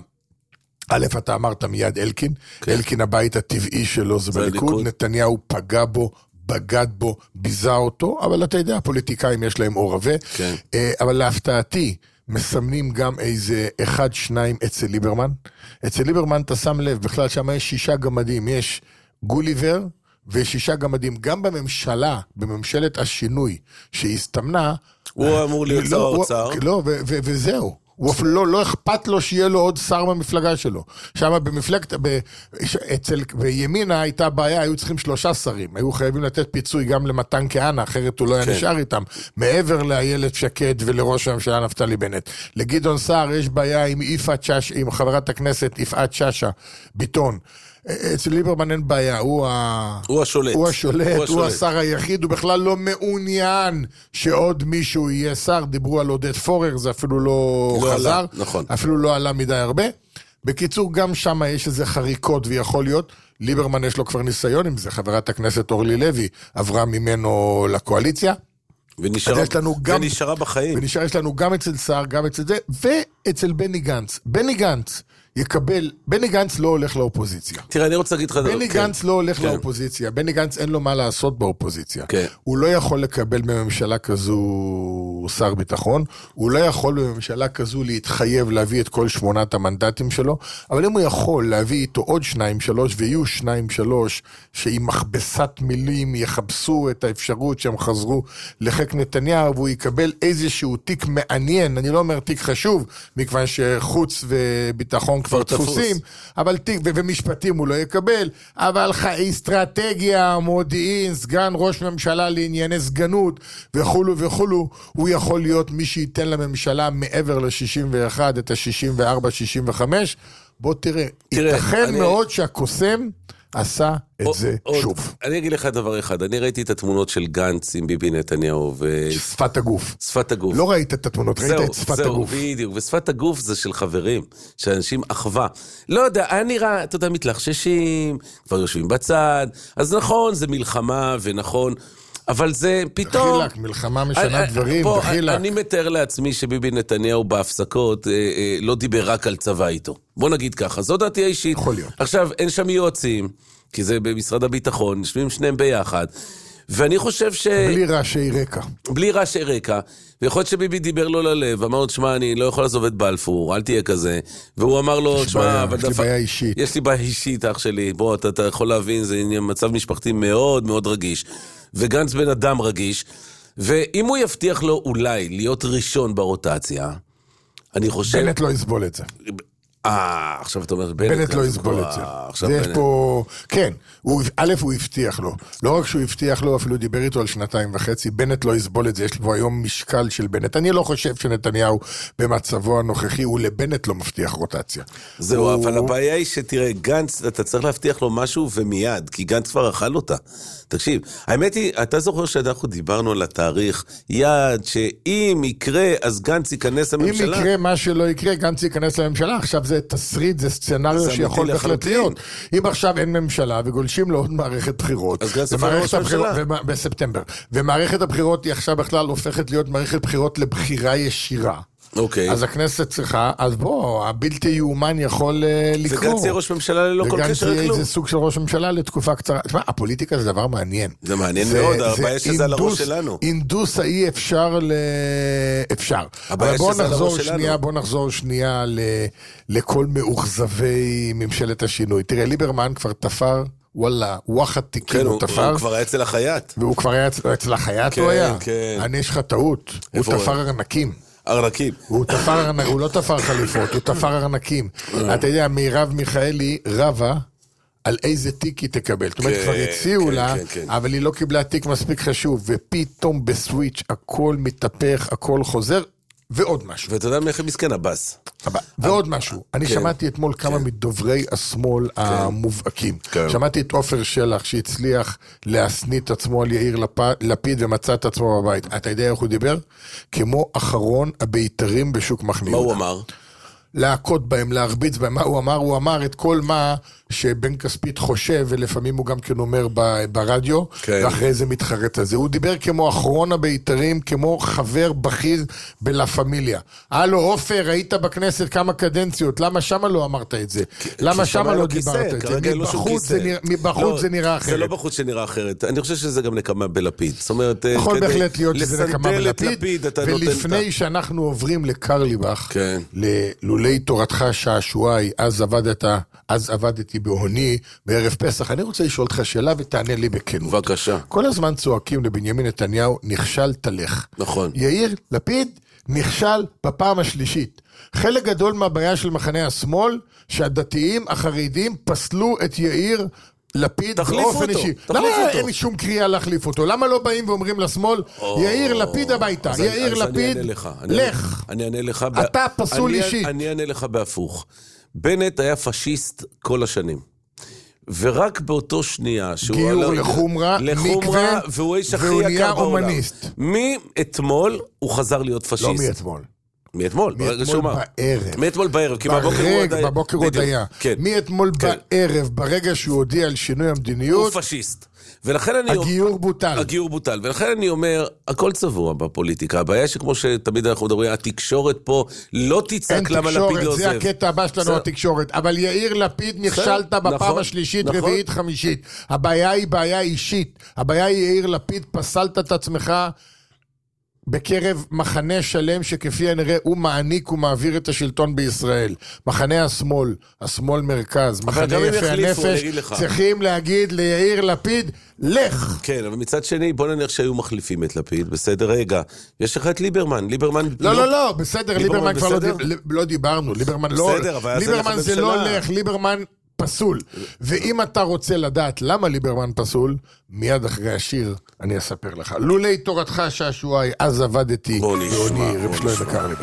א', אתה אמרת מיד אלקין, אלקין הבית הטבעי שלו זה בליכוד, נתניהו פגע בו, בגד בו, ביזה אותו, אבל אתה יודע, הפוליטיקאים יש להם אור רבה, אבל להפתעתי, מסמנים גם איזה אחד, שניים אצל ליברמן. אצל ליברמן אתה שם לב, בכלל שם יש שישה גמדים, יש גוליבר ושישה גמדים. גם בממשלה, בממשלת השינוי שהסתמנה, הוא אמור להיות שר האוצר. לא, וזהו. הוא אפילו לא, לא אכפת לו שיהיה לו עוד שר במפלגה שלו. שם במפלגת, ב, אצל, בימינה הייתה בעיה, היו צריכים שלושה שרים. היו חייבים לתת פיצוי גם למתן כהנא, אחרת הוא לא היה כן. נשאר איתם. מעבר לאיילת שקד ולראש הממשלה נפתלי בנט. לגדעון סער יש בעיה עם יפעת שאשא, עם חברת הכנסת יפעת שאשא ביטון. אצל ליברמן אין בעיה, הוא, ה... הוא השולט, הוא השולט, הוא, הוא השר היחיד, הוא בכלל לא מעוניין שעוד מישהו יהיה שר, דיברו על עודד פורר, זה אפילו לא, לא חזר, עלה, נכון. אפילו לא עלה מדי הרבה. בקיצור, גם שם יש איזה חריקות, ויכול להיות, ליברמן יש לו כבר ניסיון עם זה, חברת הכנסת אורלי לוי עברה ממנו לקואליציה, ונשארה, גם, ונשארה בחיים. ונשאר, יש לנו גם אצל שר, גם אצל זה, ואצל בני גנץ. בני גנץ, יקבל, בני גנץ לא הולך לאופוזיציה. תראה, אני רוצה להגיד לך... בני גנץ לא הולך לאופוזיציה. בני גנץ אין לו מה לעשות באופוזיציה. הוא לא יכול לקבל בממשלה כזו שר ביטחון, הוא לא יכול בממשלה כזו להתחייב להביא את כל שמונת המנדטים שלו, אבל אם הוא יכול להביא איתו עוד שניים, שלוש, ויהיו שניים, שלוש, שעם מכבסת מילים יחפשו את האפשרות שהם חזרו לחק נתניהו, והוא יקבל איזשהו תיק מעניין, אני לא אומר תיק חשוב, מכיוון שחוץ וביטחון כבר תפוסים, אבל תיק ומשפטים הוא לא יקבל, אבל אסטרטגיה, מודיעין, סגן ראש ממשלה לענייני סגנות וכולו וכולו, הוא יכול להיות מי שייתן לממשלה מעבר ל-שישים ואחת, את ה-שישים וארבע שישים וחמש. בוא תראה, תראה ייתכן אני... מאוד שהקוסם עשה את או, זה עוד, שוב. אני אגיד לך דבר אחד, אני ראיתי את התמונות של גנץ עם ביבי נתניהו ו... שפת הגוף. שפת הגוף. לא ראית את התמונות, ראית זהו, את שפת זהו, הגוף. בדיוק, ושפת הגוף זה של חברים, של אנשים אחווה. לא יודע, היה נראה, אתה יודע, מתלחששים, כבר יושבים בצד, אז נכון, זה מלחמה ונכון... אבל זה פתאום... דחילק, מלחמה משנה דברים, בוא, דחילק. אני מתאר לעצמי שביבי נתניהו בהפסקות אה, אה, לא דיבר רק על צבא איתו. בוא נגיד ככה, זו דעתי האישית. יכול להיות. עכשיו, אין שם יועצים, כי זה במשרד הביטחון, נשבים שניהם ביחד, ואני חושב ש... בלי רעשי רקע. בלי רעשי רקע, ויכול להיות שביבי דיבר לו ללב, אמר לו, שמה, אני לא יכול לעזוב את בלפור, אל תהיה כזה. והוא אמר לו, שמה, יש לי בעיה אישית. יש לי בעיה אישית, אח שלי, בוא, אתה, אתה יכול להבין, זה מצב משפחתי מאוד מאוד רגיש. וגנץ בן אדם רגיש, ואם הוא יבטיח לו אולי להיות ראשון ברוטציה, אני חושב... בנט לא יסבול את זה. אה, עכשיו אתה אומר, בנט, בנט לא יסבול את זה. זה יש פה... כן, א' הוא הבטיח לו. לא רק שהוא הבטיח לו, אפילו דיבר איתו על שנתיים וחצי, בנט לא יסבול את זה. יש לו היום משקל של בנט. אני לא חושב שנתניהו במצבו הנוכחי, הוא לבנט לא מבטיח רוטציה. זהו, אבל הבעיה היא שתראה, גנץ, אתה צריך להבטיח לו משהו ומיד, כי גנץ כבר אכל אותה. תקשיב, האמת היא, אתה זוכר שאנחנו דיברנו על התאריך, יד שאם יקרה, אז גנץ ייכנס לממשלה. אם יקרה מה שלא יקרה, גנץ ייכנס לממשלה. עכשיו זה תסריט, זה סצנריו שיכול בהחלט להיות. אם עכשיו אין ממשלה וגולשים לעוד מערכת בחירות, אז גנץ הופך ראש ממשלה. בספטמבר, ומערכת הבחירות היא עכשיו בכלל הופכת להיות מערכת בחירות לבחירה ישירה. אוקיי. אז הכנסת צריכה, אז בוא, הבלתי יאומן יכול לקרוא. וגנץ יהיה ראש ממשלה ללא כל קשר לכלום. וגנץ יהיה איזה סוג של ראש ממשלה לתקופה קצרה. תשמע, הפוליטיקה זה דבר מעניין. זה מעניין מאוד, הבעיה שזה על הראש שלנו. אינדוס האי אפשר ל... אפשר. אבל בוא נחזור שנייה, בוא נחזור שנייה לכל מאוכזבי ממשלת השינוי. תראה, ליברמן כבר תפר... וואלה, וואחד תיקים הוא תפר. הוא כבר היה אצל החייט. והוא כבר היה אצל החייט, הוא היה. אני יש לך טעות. הוא תפר ארנקים. ארנקים. הוא תפר, הוא לא תפר חליפות, הוא תפר ארנקים. אתה יודע, מירב מיכאלי רבה על איזה תיק היא תקבל. זאת אומרת, כבר הציעו לה, אבל היא לא קיבלה תיק מספיק חשוב, ופתאום בסוויץ' הכל מתהפך, הכל חוזר, ועוד משהו. ואתה יודע איך מסכן הבאס. ועוד משהו, אני שמעתי אתמול כמה מדוברי השמאל המובהקים. שמעתי את עופר שלח שהצליח להסנית את עצמו על יאיר לפיד ומצא את עצמו בבית. אתה יודע איך הוא דיבר? כמו אחרון הבית"רים בשוק מחנה יהודה. מה הוא אמר? להכות בהם, להרביץ בהם. מה הוא אמר? הוא אמר את כל מה שבן כספית חושב, ולפעמים הוא גם כן אומר ברדיו, ואחרי זה מתחרט על זה. הוא דיבר כמו אחרון הבית"רים, כמו חבר בכיר בלה פמיליה. הלו, עופר, היית בכנסת כמה קדנציות, למה שמה לא אמרת את זה? למה שמה לא דיברת את זה? מבחוץ זה נראה אחרת. זה לא בחוץ שנראה אחרת. אני חושב שזה גם נקמה בלפיד. זאת אומרת, יכול בהחלט להיות שזה נקמה בלפיד, ולפני שאנחנו עוברים לקרליבך, ללולי תורתך שעשועי, אז עבדת, אז עבדתי בהוני בערב פסח. אני רוצה לשאול אותך שאלה ותענה לי בכנות. בבקשה. כל הזמן צועקים לבנימין נתניהו, נכשל תלך. נכון. יאיר לפיד נכשל בפעם השלישית. חלק גדול מהבעיה של מחנה השמאל, שהדתיים החרדים פסלו את יאיר לפיד באופן אישי. למה אין שום קריאה להחליף אותו? למה לא באים ואומרים לשמאל, יאיר לפיד הביתה, יאיר לפיד, לך. אני אענה לך. אתה פסול אישית. אני אענה לך בהפוך. בנט היה פשיסט כל השנים. ורק באותו שנייה גיור לחומרה, מקווה, והוא איש הכי והוא יקר נהיה בעולם. אומניסט. מאתמול הוא חזר להיות פשיסט. לא מאתמול. מאתמול, מאתמול בערב. מאתמול בערב, כי בבוקר הוא עוד היה. בבוקר עוד היה. מאתמול בערב, ברגע שהוא הודיע על שינוי המדיניות, הוא פשיסט. ולכן אני הגיור בוטל. הגיור בוטל. ולכן אני אומר, הכל צבוע בפוליטיקה. הבעיה שכמו שתמיד אנחנו מדברים, התקשורת פה לא תצעק למה לפיד לא עוזב. זה הקטע הבא שלנו, התקשורת. אבל יאיר לפיד נכשלת בפעם השלישית, רביעית, חמישית. הבעיה היא בעיה אישית. הבעיה היא יאיר לפיד, פסלת את עצמך בקרב מחנה שלם שכפי הנראה הוא מעניק ומעביר את השלטון בישראל. מחנה השמאל, השמאל מרכז, מחנה יפי הנפש, צריכים להגיד ליאיר לפיד, לך. כן, אבל מצד שני, בוא נניח שהיו מחליפים את לפיד, בסדר, רגע, יש לך את ליברמן, ליברמן... לא, לא, לא, בסדר, ליברמן כבר לא דיברנו, ליברמן לא... ליברמן זה לא לך, ליברמן... פסול. ואם אתה רוצה לדעת למה ליברמן פסול, מיד אחרי השיר אני אספר לך. לולי תורתך שעשועי, אז עבדתי בהוני, רב שלוי בקרליבך.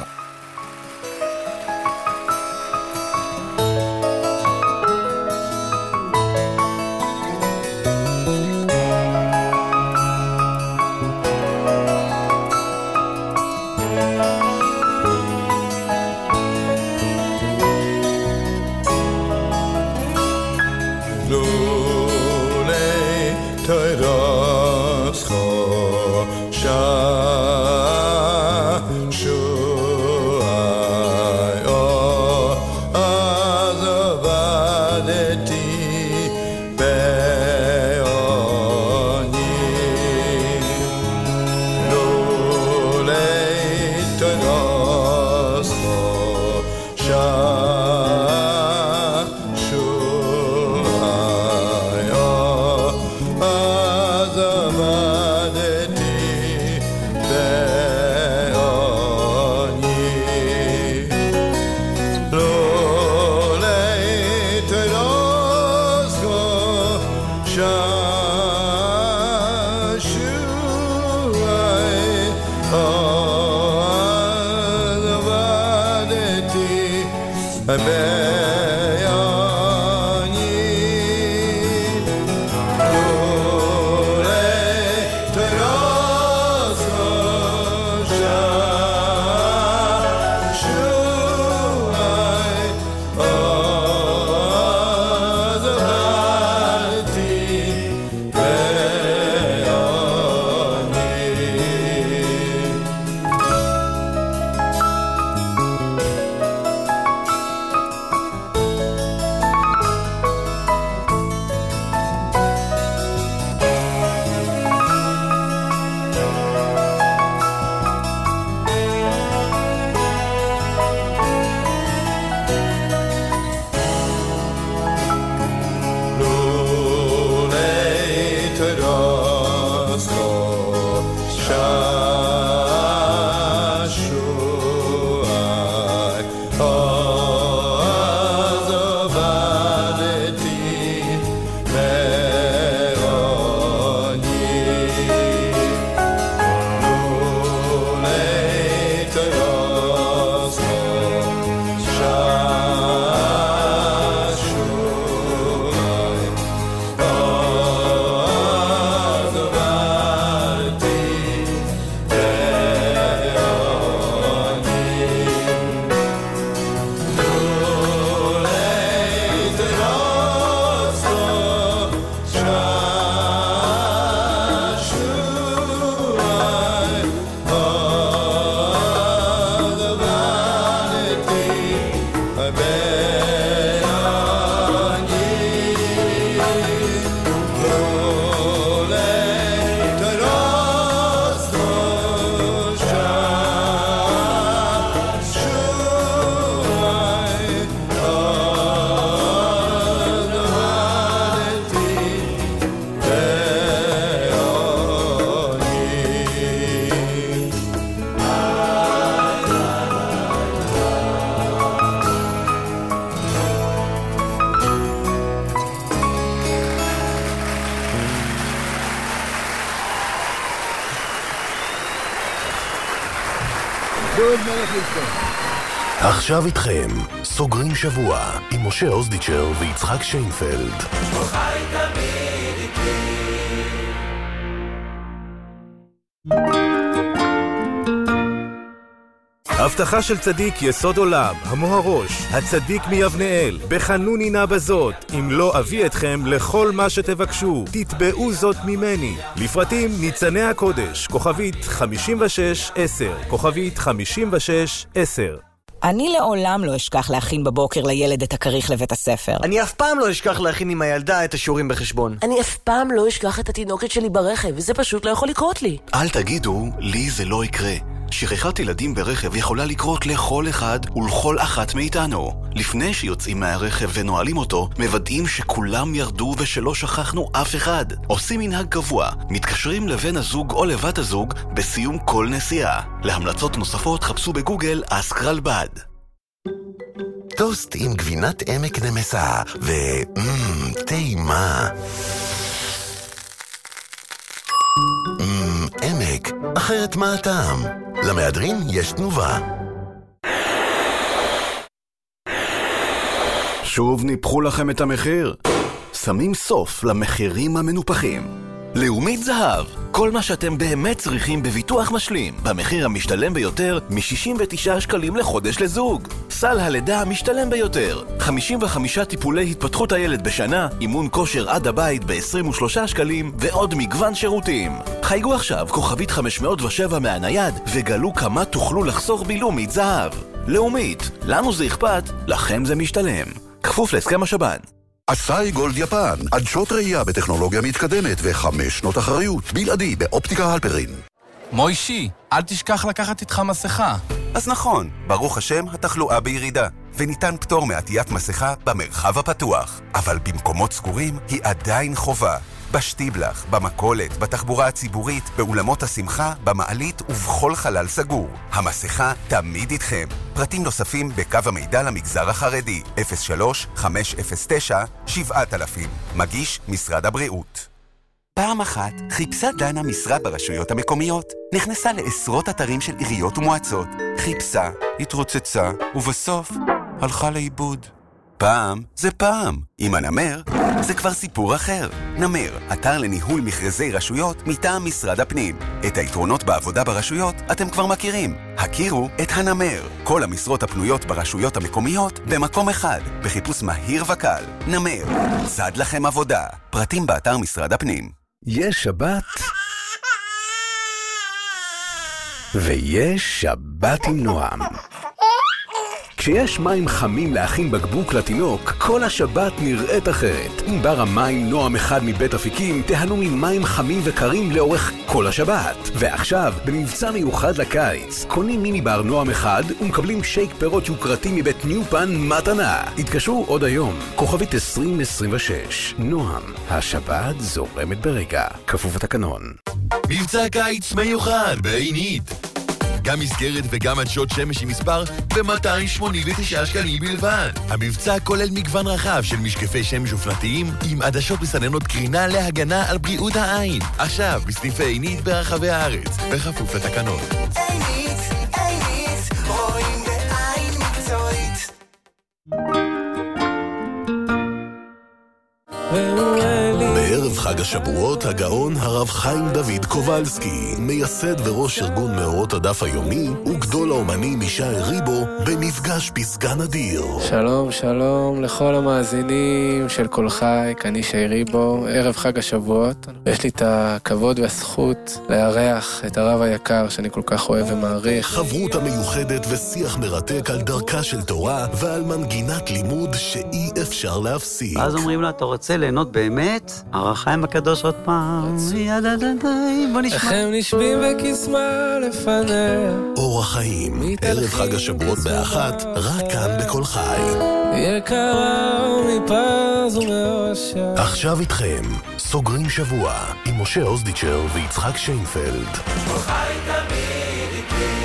דוד מלך איתכם. עכשיו איתכם, סוגרים שבוע עם משה אוזדיצ'ר ויצחק שיינפלד. חי תמיד איתי. הבטחה של צדיק יסוד עולם, המוהרוש, הצדיק מיבנאל, בחנוני נא בזאת, אם לא אביא אתכם לכל מה שתבקשו, תתבעו זאת ממני. לפרטים ניצני הקודש, כוכבית חמישים ושש עשר, כוכבית חמישים ושש עשר. אני לעולם לא אשכח להכין בבוקר לילד את הכריך לבית הספר. אני אף פעם לא אשכח להכין עם הילדה את השיעורים בחשבון. אני אף פעם לא אשכח את התינוקת שלי ברכב, זה פשוט לא יכול לקרות לי. אל תגידו, לי זה לא יקרה. שכחת ילדים ברכב יכולה לקרות לכל אחד ולכל אחת מאיתנו. לפני שיוצאים מהרכב ונועלים אותו, מוודאים שכולם ירדו ושלא שכחנו אף אחד. עושים מנהג קבוע, מתקשרים לבן הזוג או לבת הזוג בסיום כל נסיעה. להמלצות נוספות חפשו בגוגל אסק רלב"ד. טוסט עם גבינת עמק נמסה ו... מmm, טעימה. מmm, עמק, אחרת מה הטעם? למהדרין יש תנובה. שוב ניפחו לכם את המחיר. שמים סוף למחירים המנופחים. לאומית זהב, כל מה שאתם באמת צריכים בביטוח משלים, במחיר המשתלם ביותר מ-שישים ותשעה שקלים לחודש לזוג. סל הלידה המשתלם ביותר, חמישים וחמישה טיפולי התפתחות הילד בשנה, אימון כושר עד הבית ב-עשרים ושלושה שקלים ועוד מגוון שירותים. חייגו עכשיו כוכבית חמש מאות ושבע מהנייד וגלו כמה תוכלו לחסוך בלאומית זהב. לאומית, לנו זה אכפת, לכם זה משתלם. כפוף להסכם השב"ן. אסאי גולד יפן, עדשות ראייה בטכנולוגיה מתקדמת וחמש שנות אחריות, בלעדי באופטיקה הלפרין. מוישי, אל תשכח לקחת איתך מסכה. אז נכון, ברוך השם התחלואה בירידה, וניתן פטור מעטיית מסכה במרחב הפתוח. אבל במקומות סגורים היא עדיין חובה. בשטיבלח, במקולת, בתחבורה הציבורית, באולמות השמחה, במעלית ובכל חלל סגור. המסכה תמיד איתכם. פרטים נוספים בקו המידע למגזר החרדי, אפס שלוש חמש אפס תשע שבעת אלפים. מגיש משרד הבריאות. פעם אחת חיפשה דנה משרה ברשויות המקומיות. נכנסה לעשרות אתרים של עיריות ומועצות. חיפשה, התרוצצה, ובסוף הלכה לאיבוד. פעם זה פעם. עם הנמר זה כבר סיפור אחר. נמר, אתר לניהול מכרזי רשויות מטעם משרד הפנים. את היתרונות בעבודה ברשויות אתם כבר מכירים. הכירו את הנמר. כל המשרות הפנויות ברשויות המקומיות במקום אחד, בחיפוש מהיר וקל. נמר, צד לכם עבודה. פרטים באתר משרד הפנים. יש שבת ויש שבת עם נועם. כשיש מים חמים להכין בקבוק לתינוק, כל השבת נראית אחרת. עם בר המים נועם אחד מבית אפיקים, תהנו ממים חמים וקרים לאורך כל השבת. ועכשיו, במבצע מיוחד לקיץ, קונים מיני בר נועם אחד ומקבלים שייק פירות יוקרתי מבית ניופן מתנה. התקשרו עוד היום, כוכבית עשרים עשרים ושש. נועם, השבת זורמת ברגע. כפוף התקנון. מבצע קיץ מיוחד בעינית. גם מסגרת וגם עדשות שמש עם מספר ב-מאתיים שמונים ותשעה שקלים בלבד. המבצע כולל מגוון רחב של משקפי שמש אופנתיים עם עדשות מסננות קרינה להגנה על בריאות העין. עכשיו בסניפי עינית ברחבי הארץ, בכפוף לתקנון. עינית, עינית, רואים בעין מקצועית. בערב חג השבועות, הגאון הרב חיים דוד קובלסקי, מייסד וראש ארגון מאורות הדף היומי, וגדול האומנים ישי ריבו, במפגש פסגה נדיר. שלום, שלום לכל המאזינים של כל חי, כאן ישי ריבו, ערב חג השבועות. יש לי את הכבוד והזכות לארח את הרב היקר שאני כל כך אוהב ומעריך. חברות המיוחדת ושיח מרתק על דרכה של תורה ועל מנגינת לימוד שאי אפשר להפסיק. אז אומרים לה, אתה רוצה ליהנות באמת? הרחיים הקדוש עוד פעם, יאללה די, בוא נשמע. איך הם נשבים וקיסמה לפניה. אורח חיים, ערב חג השבועות באחת, רק כאן בכל חי. יקרה מפז ומאושר. עכשיו איתכם, סוגרים שבוע עם משה אוזדיצ'ר ויצחק שיינפלד. חי תמיד איתי.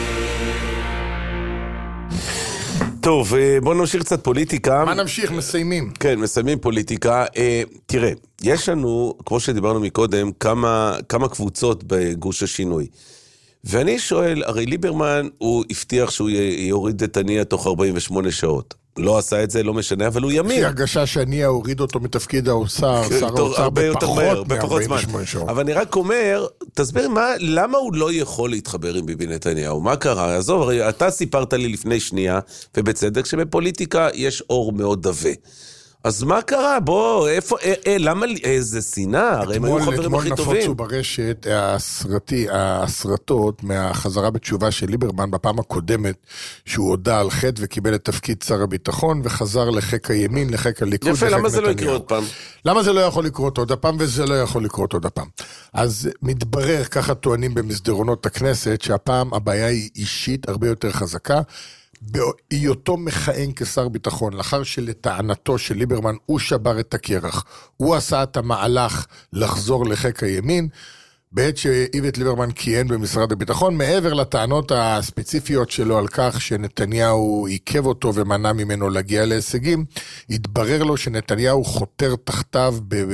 טוב, בואו נמשיך קצת פוליטיקה. מה נמשיך? מסיימים. כן, מסיימים פוליטיקה. תראה, יש לנו, כמו שדיברנו מקודם, כמה, כמה קבוצות בגוש השינוי. ואני שואל, הרי ליברמן הוא הבטיח שהוא יוריד את הנייה תוך ארבעים ושמונה שעות. לא עשה את זה, לא משנה, אבל הוא ימין. יש לי הרגשה שהנייה הוריד אותו מתפקיד האוצר, שר האוצר בפחות מ-ארבעים ושמונה שעות. אבל אני רק אומר, תסביר מה, למה הוא לא יכול להתחבר עם ביבי נתניהו? מה קרה? עזוב, הרי אתה סיפרת לי לפני שנייה, ובצדק שבפוליטיקה יש אור מאוד דווה. אז מה קרה? בוא, איפה, אה, אה, למה, איזה שנאה? הרי הם היו חברים הכי טובים. אתמול נפוצו ברשת הסרטי, הסרטות מהחזרה בתשובה של ליברמן בפעם הקודמת, שהוא הודע על חטא וקיבל את תפקיד שר הביטחון, וחזר לחק הימין, לחק הליכוד. יפה, למה זה לא יקרה עוד פעם? למה זה לא יכול לקרות עוד הפעם, וזה לא יכול לקרות עוד הפעם? אז מתברר, ככה טוענים במסדרונות הכנסת, שהפעם הבעיה היא אישית הרבה יותר חזקה, בהיותו מכהן כשר ביטחון, לאחר שלטענתו של ליברמן הוא שבר את הקרח, הוא עשה את המהלך לחזור לחק הימין, בעת שאיווט ליברמן כיהן במשרד הביטחון, מעבר לטענות הספציפיות שלו על כך שנתניהו עיכב אותו ומנע ממנו להגיע להישגים, התברר לו שנתניהו חותר תחתיו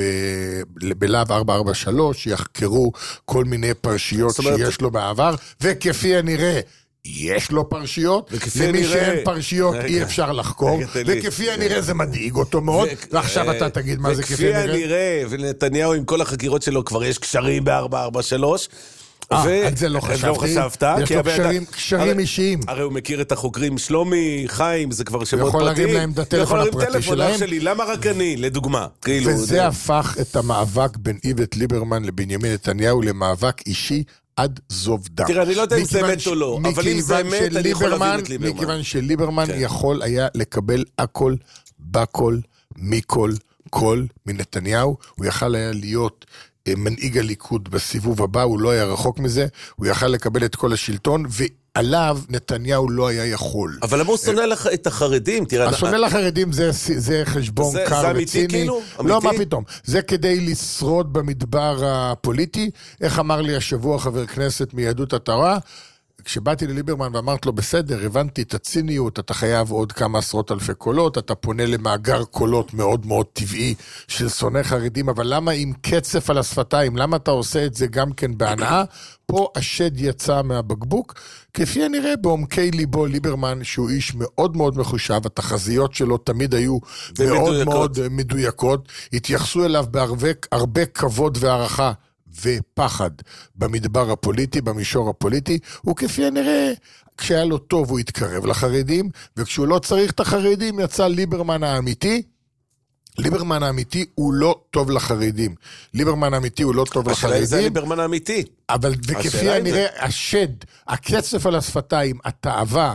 בלהב ארבע ארבע שלוש, יחקרו כל מיני פרשיות שיש לו בעבר, וכפי הנראה, יש לו פרשיות, למי שאין פרשיות אי אפשר לחקור, וכפי הנראה זה מדאיג אותו מאוד, ועכשיו אתה תגיד מה זה כפי הנראה. וכפי הנראה, ונתניהו עם כל החקירות שלו כבר יש קשרים ב-ארבע ארבע שלוש, אה, על זה לא חשבתי, יש לו קשרים אישיים. הרי הוא מכיר את החוקרים שלומי, חיים, זה כבר שמות פרטיים. יכול להרים להם את הטלפון הפרטי שלהם. למה רק אני, לדוגמה? וזה הפך את המאבק בין איווט ליברמן לבנימין נתניהו למאבק אישי, עד זוב דם. תראה, אני לא יודע אם זה אמת או לא, אבל אם זה אמת, אני יכול להבין את ליברמן. מכיוון שליברמן יכול היה לקבל הכל, בכל, מכל, כל, מנתניהו, הוא יכל היה להיות מנהיג הליכוד בסיבוב הבא, הוא לא היה רחוק מזה, הוא יכל לקבל את כל השלטון, ועליו נתניהו לא היה יכול. אבל למה הוא שונא את החרדים? השונא לחרדים זה חשבון קר וציני. לא, מה פתאום. זה כדי לשרוד במדבר הפוליטי. איך אמר לי השבוע חבר כנסת מיהדות התורה? כשבאתי לליברמן ואמרת לו, בסדר, הבנתי את הציניות, אתה חייב עוד כמה עשרות אלפי קולות, אתה פונה למאגר קולות מאוד מאוד טבעי של שונא חרדים, אבל למה עם קצף על השפתיים? למה אתה עושה את זה גם כן בהנאה? פה השד יצא מהבקבוק, כפי הנראה בעומקי ליבו ליברמן, שהוא איש מאוד מאוד מחושב, התחזיות שלו תמיד היו מאוד מאוד מדויקות, התייחסו אליו בהרבה כבוד והערכה, ופחד במדבר הפוליטי, במישור הפוליטי, וכפי הנראה, כשהיה לו טוב הוא התקרב לחרדים, וכשהוא לא צריך את החרדים, יצא ליברמן האמיתי. ליברמן האמיתי הוא לא טוב לחרדים. ליברמן האמיתי הוא לא טוב לחרדים. השאלה זה ליברמן האמיתי. אבל וכפי הנראה, השד, הקצף על השפתיים, התאווה,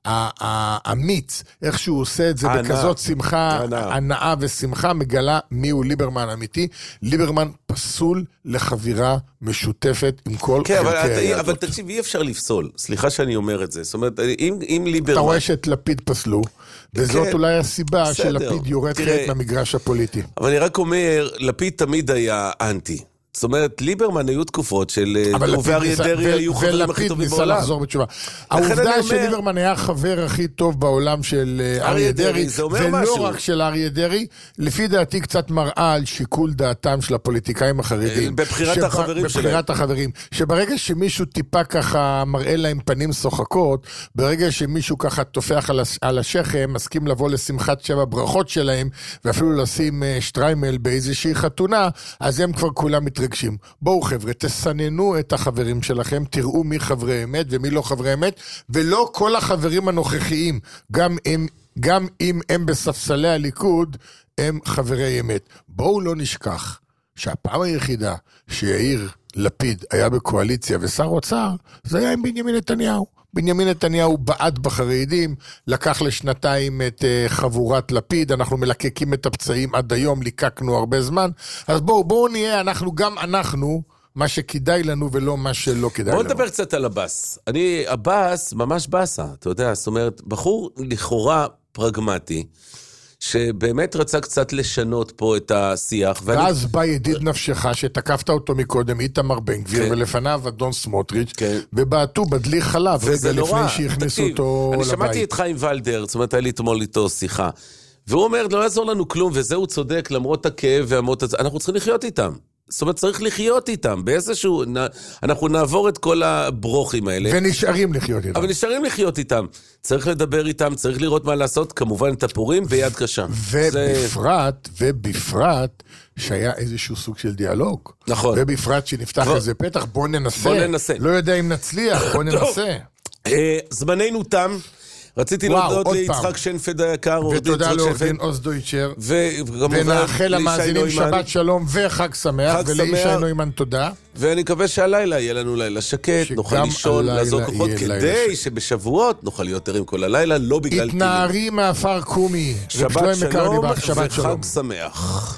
האמיץ, איך שהוא עושה את זה בכזאת שמחה, הנאה ושמחה, מגלה מי הוא ליברמן אמיתי. ליברמן פסול לחבירה משותפת עם כל חלקי היהדות. אבל תקשיב, אי אפשר לפסול. סליחה שאני אומר את זה. זאת אומרת, אם ליברמן... אתה רואה שאת לפיד פסלו, וזאת אולי הסיבה שלפיד יורד חלק מהמגרש הפוליטי. אבל אני רק אומר, לפיד תמיד היה אנטי. זאת אומרת, ליברמן היו תקופות של ואריה דרעי היו חברים הכי טובים בעולם. ניסה לחזור בתשובה. העובדה שליברמן היה החבר הכי טוב בעולם של אריה דרעי, ולא רק של אריה דרעי, לפי דעתי קצת מראה על שיקול דעתם של הפוליטיקאים החרדים. בבחירת החברים שלהם. בבחירת החברים. שברגע שמישהו טיפה ככה מראה להם פנים שוחקות, ברגע שמישהו ככה תופח על השכם, מסכים לבוא לשמחת שבע ברכות שלהם, ואפילו לשים שטריימל באיזושהי חתונה, אז הם כבר כולם מתרגשים. בואו חבר'ה, תסננו את החברים שלכם, תראו מי חברי אמת ומי לא חברי אמת, ולא כל החברים הנוכחיים, גם אם, גם אם הם בספסלי הליכוד, הם חברי אמת. בואו לא נשכח שהפעם היחידה שיאיר לפיד היה בקואליציה ושר אוצר, זה היה עם בנימין נתניהו. בנימין נתניהו בעט בחרדים, לקח לשנתיים את uh, חבורת לפיד, אנחנו מלקקים את הפצעים עד היום, ליקקנו הרבה זמן, אז בואו, בואו נהיה, אנחנו גם אנחנו, מה שכדאי לנו ולא מה שלא כדאי בוא לנו. בואו נדבר קצת על הבאס. אני, הבאס ממש באסה, אתה יודע, זאת אומרת, בחור לכאורה פרגמטי, שבאמת רצה קצת לשנות פה את השיח. ואז ואני... בא ידיד נפשך, שתקפת אותו מקודם, איתמר בן גביר, כן. ולפניו אדון סמוטריץ', כן. ובעטו בדלי חלב, רגע לפני שהכניסו אותו אני לבית. אני שמעתי את חיים ולדר, זאת אומרת, היה לי אתמול איתו שיחה, והוא אומר, לא יעזור לנו כלום, וזה הוא צודק, למרות הכאב והמות הזה, אנחנו צריכים לחיות איתם. זאת אומרת, צריך לחיות איתם, באיזשהו, אנחנו נעבור את כל הברוכים האלה. ונשארים לחיות איתם. אבל נשארים לחיות איתם. צריך לדבר איתם, צריך לראות מה לעשות, כמובן את הפורים ביד קשה. ובפרט, ובפרט, שהיה איזשהו סוג של דיאלוג. נכון. ובפרט שנפתח איזה פתח, בוא ננסה. בוא ננסה. לא יודע אם נצליח, בוא ננסה. זמננו תם. רציתי להודות ליצחק שנפד היקר, ותודה לעורך דין עוז דויטשר, ונאחל למאזינים שבת שלום וחג שמח, ולישי נוימן תודה. ואני מקווה שהלילה יהיה לנו לילה שקט, נוכל לישון, לעזור כוחות, כדי שבשבועות נוכל להיות ערים כל הלילה, לא בגלל טילים. התנערי מאפר קומי, שבת שלום וחג שמח.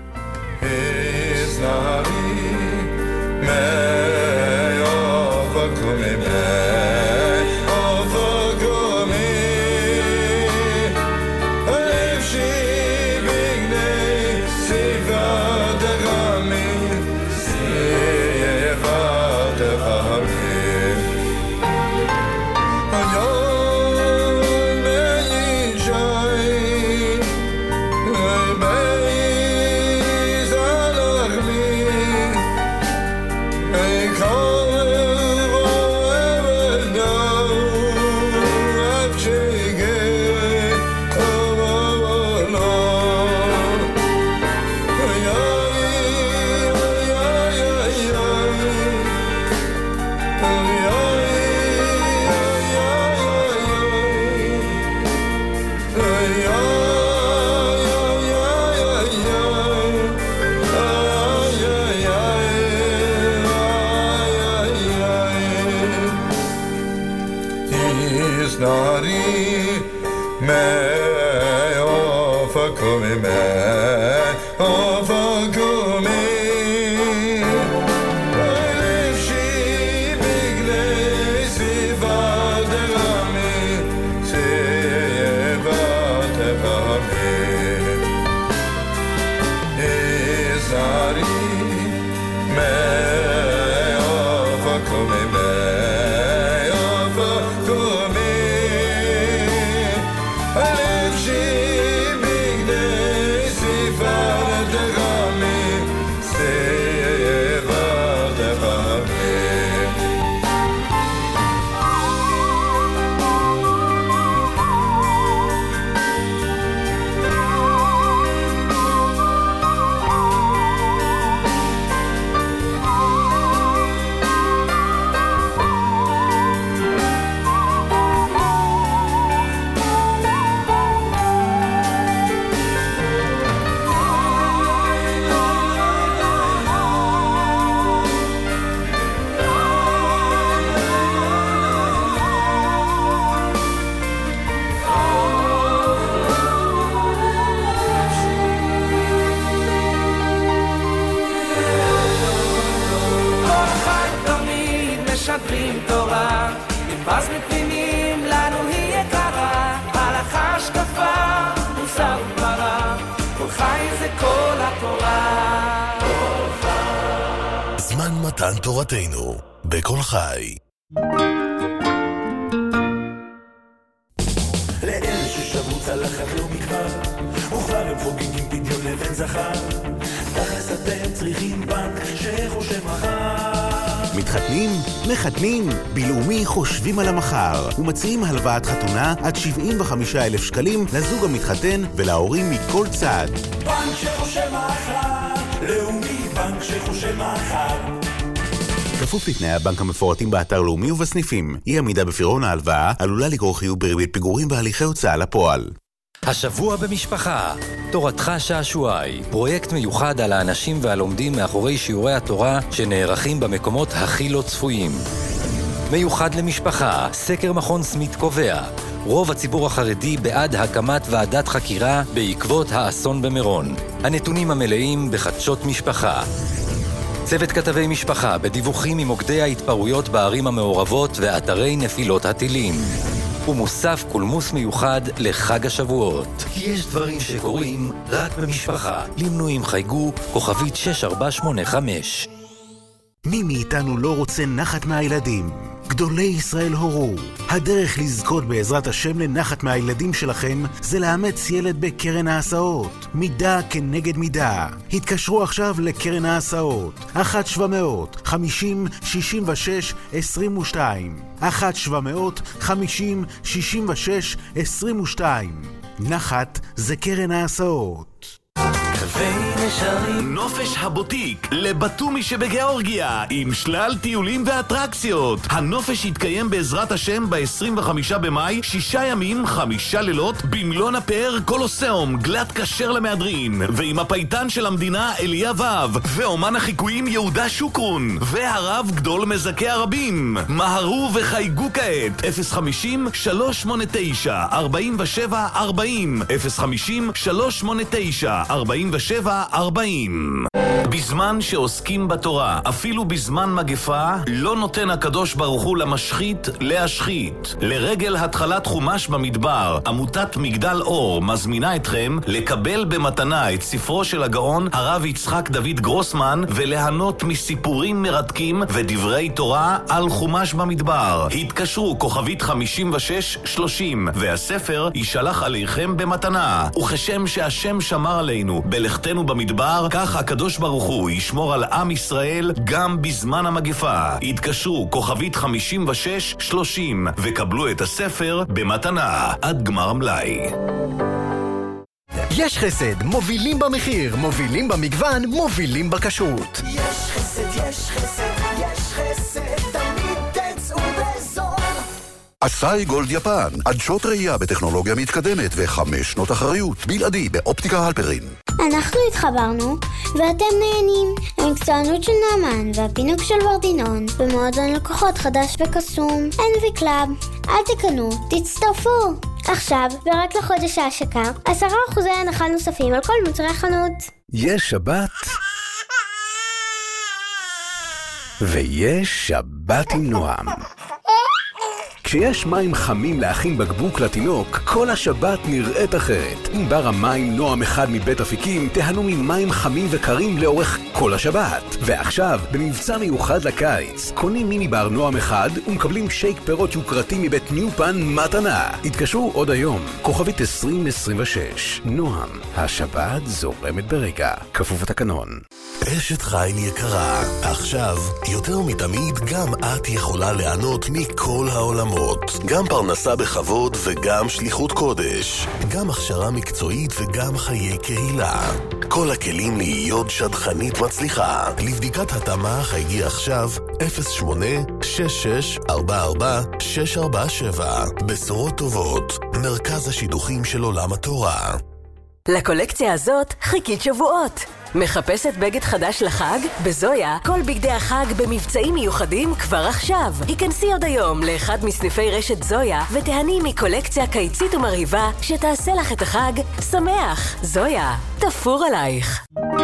מתן תורתנו, בכל חי. לאלה ששבו צלחת לא מכבר, וכבר הם חוגגים פדיון לבן זכר, תכלס אתם צריכים בנק שחושב מחר. מתחתנים? מחתנים. בלאומי חושבים על המחר ומציעים הלוואת חתונה עד שבעים וחמישה אלף שקלים לזוג המתחתן ולהורים מכל צד. בנק שחושב מחר, לאומי בנק שחושב מחר. כפוף לתנאי הבנק המפורטים באתר לאומי ובסניפים. אי עמידה בפירעון ההלוואה עלולה לגרור חיוב בריבית פיגורים והליכי הוצאה לפועל. השבוע במשפחה, תורתך שעשועי, פרויקט מיוחד על האנשים והלומדים מאחורי שיעורי התורה שנערכים במקומות הכי לא צפויים. מיוחד למשפחה, סקר מכון סמית קובע, רוב הציבור החרדי בעד הקמת ועדת חקירה בעקבות האסון במירון. הנתונים המלאים בחדשות משפחה. צוות כתבי משפחה בדיווחים ממוקדי ההתפרעויות בערים המעורבות ואתרי נפילות הטילים. ומוסף קולמוס מיוחד לחג השבועות. יש דברים שקורים רק במשפחה. למנויים חייגו כוכבית שש ארבע שמונה חמש. מי מאיתנו לא רוצה נחת מהילדים? גדולי ישראל הורו. הדרך לזכות בעזרת השם לנחת מהילדים שלכם זה לאמץ ילד בקרן ההסעות. מידה כנגד מידה. התקשרו עכשיו לקרן ההסעות. אחת שבע מאות חמישים שישים ושש עשרים ושתיים. אחת שבע מאות חמישים שישים ושש עשרים ושתיים. נחת זה קרן ההסעות. נופש הבוטיק לבטומי שבגיאורגיה עם שלל טיולים ואטרקציות. הנופש יתקיים בעזרת השם ב-עשרים וחמישה במאי, שישה ימים, חמישה לילות במלון הפאר קולוסיאום, גלת כשר למהדרין, ועם הפייטן של המדינה אליה וו, ואומן החיקויים יהודה שוקרון, והרב גדול מזכה הרבים. מהרו וחייגו כעת אפס חמישים שלוש שמונה תשע ארבעים ושבע ארבעים אפס חמישים שלוש שמונה תשע ארבעים ושבע ארבעים. בזמן שעוסקים בתורה, אפילו בזמן מגפה, לא נותן הקדוש ברוך הוא למשחית להשחית. לרגל התחלת חומש במדבר, עמותת מגדל אור מזמינה אתכם לקבל במתנה את ספרו של הגאון הרב יצחק דוד גרוסמן וליהנות מסיפורים מרתקים ודברי תורה על חומש במדבר. התקשרו כוכבית חמישים ושש שלושים והספר יישלח עליכם במתנה. וכשם שהשם שמר עלינו בלכתנו במדבר, כך הקדוש ברוך הוא ישמור על עם ישראל גם בזמן המגפה. התקשרו כוכבית חמישים ושש שלושים וקבלו את הספר במתנה עד גמר המלאי. יש חסד, מובילים במחיר, מובילים במגוון, מובילים בכשרות. יש חסד, יש חסד, יש חסד, תמיד תצאו בזול. אסאי גולד יפן, עדשות ראייה בטכנולוגיה מתקדמת וחמש שנות אחריות, בלעדי באופטיקה הלפרין. אנחנו התחברנו, ואתם נהנים. המקצוענות של נאמן והפינוק של ורדינון במועדון לקוחות חדש וקסום, אן וי קלאב. אל תקנו, תצטרפו. עכשיו, ורק לחודש ההשקה, עשרה אחוזי הנחה נוספים על כל מוצרי חנות. יש שבת ויש שבת עם נועם. כשיש מים חמים להכין בקבוק לתינוק, כל השבת נראית אחרת. עם בר המים נועם אחד מבית אפיקים, תהנו ממים חמים וקרים לאורך כל השבת. ועכשיו, במבצע מיוחד לקיץ, קונים מיני בר נועם אחד ומקבלים שייק פירות יוקרתי מבית ניופן מתנה. התקשרו עוד היום, כוכבית עשרים עשרים ושש. נועם, השבת זורמת ברגע. כפוף התקנון. אשת חיל יקרה, עכשיו יותר מתמיד גם את יכולה ליהנות מכל העולמות. גם פרנסה בכבוד וגם שליחות קודש. גם הכשרה מקצועית וגם חיי קהילה. כל הכלים להיות שדכנית מצליחה. לבדיקת התאמה חייגי עכשיו אפס שמונה שש שש ארבע ארבע שש ארבע שבע. בשורות טובות, מרכז השידוכים של עולם התורה. לקולקציה הזאת חיכית שבועות. מחפשת בגד חדש לחג? בזויה, כל בגדי החג במבצעים מיוחדים כבר עכשיו. היכנסי עוד היום לאחד מסניפי רשת זויה ותהני מקולקציה קיצית ומרהיבה שתעשה לך את החג שמח. זויה, תפור עלייך.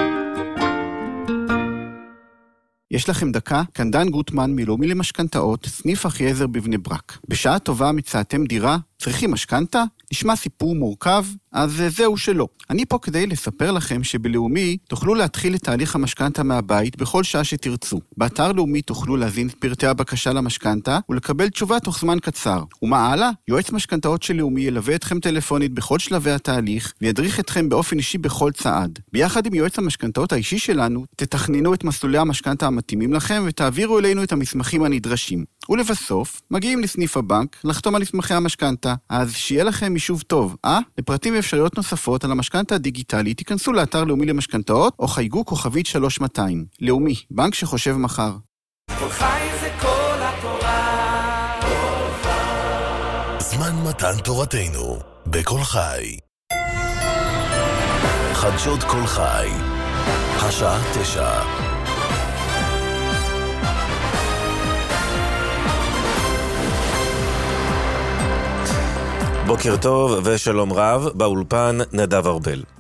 יש לכם דקה? כאן דן גוטמן מלאומי למשכנתאות, סניף אחיעזר בבני ברק. בשעה טובה מצאתם דירה? צריכים משכנתה? נשמע סיפור מורכב? אז זהו שלא. אני פה כדי לספר לכם שבלאומי תוכלו להתחיל את תהליך המשכנתה מהבית בכל שעה שתרצו. באתר לאומי תוכלו להזין את פרטי הבקשה למשכנתה ולקבל תשובה תוך זמן קצר. ומה הלאה? יועץ משכנתאות של לאומי ילווה אתכם טלפונית בכל שלבי התהליך וידריך אתכם באופן אישי בכל צעד. ביחד עם יועץ המשכנתאות האישי שלנו תתכננו את מסלולי המשכנתה המתאימים לכם ותעבירו אלינו את המסמכים הנדרשים. ולבסוף, מגיעים לסניף הבנק לחתום על מסמכי המשכנתה. אז שיהיה לכם יישוב טוב, אה? לפרטים ואפשרויות נוספות על המשכנתה הדיגיטלית, תיכנסו לאתר לאומי למשכנתאות או חייגו כוכבית שלוש מאתיים. לאומי, בנק שחושב מחר. כל חי זה כל התורה. זמן מתן תורתנו, בכל חי. חדשות כל חי, השעה תשע. בוקר טוב ושלום רב, באולפן נדב ארבל.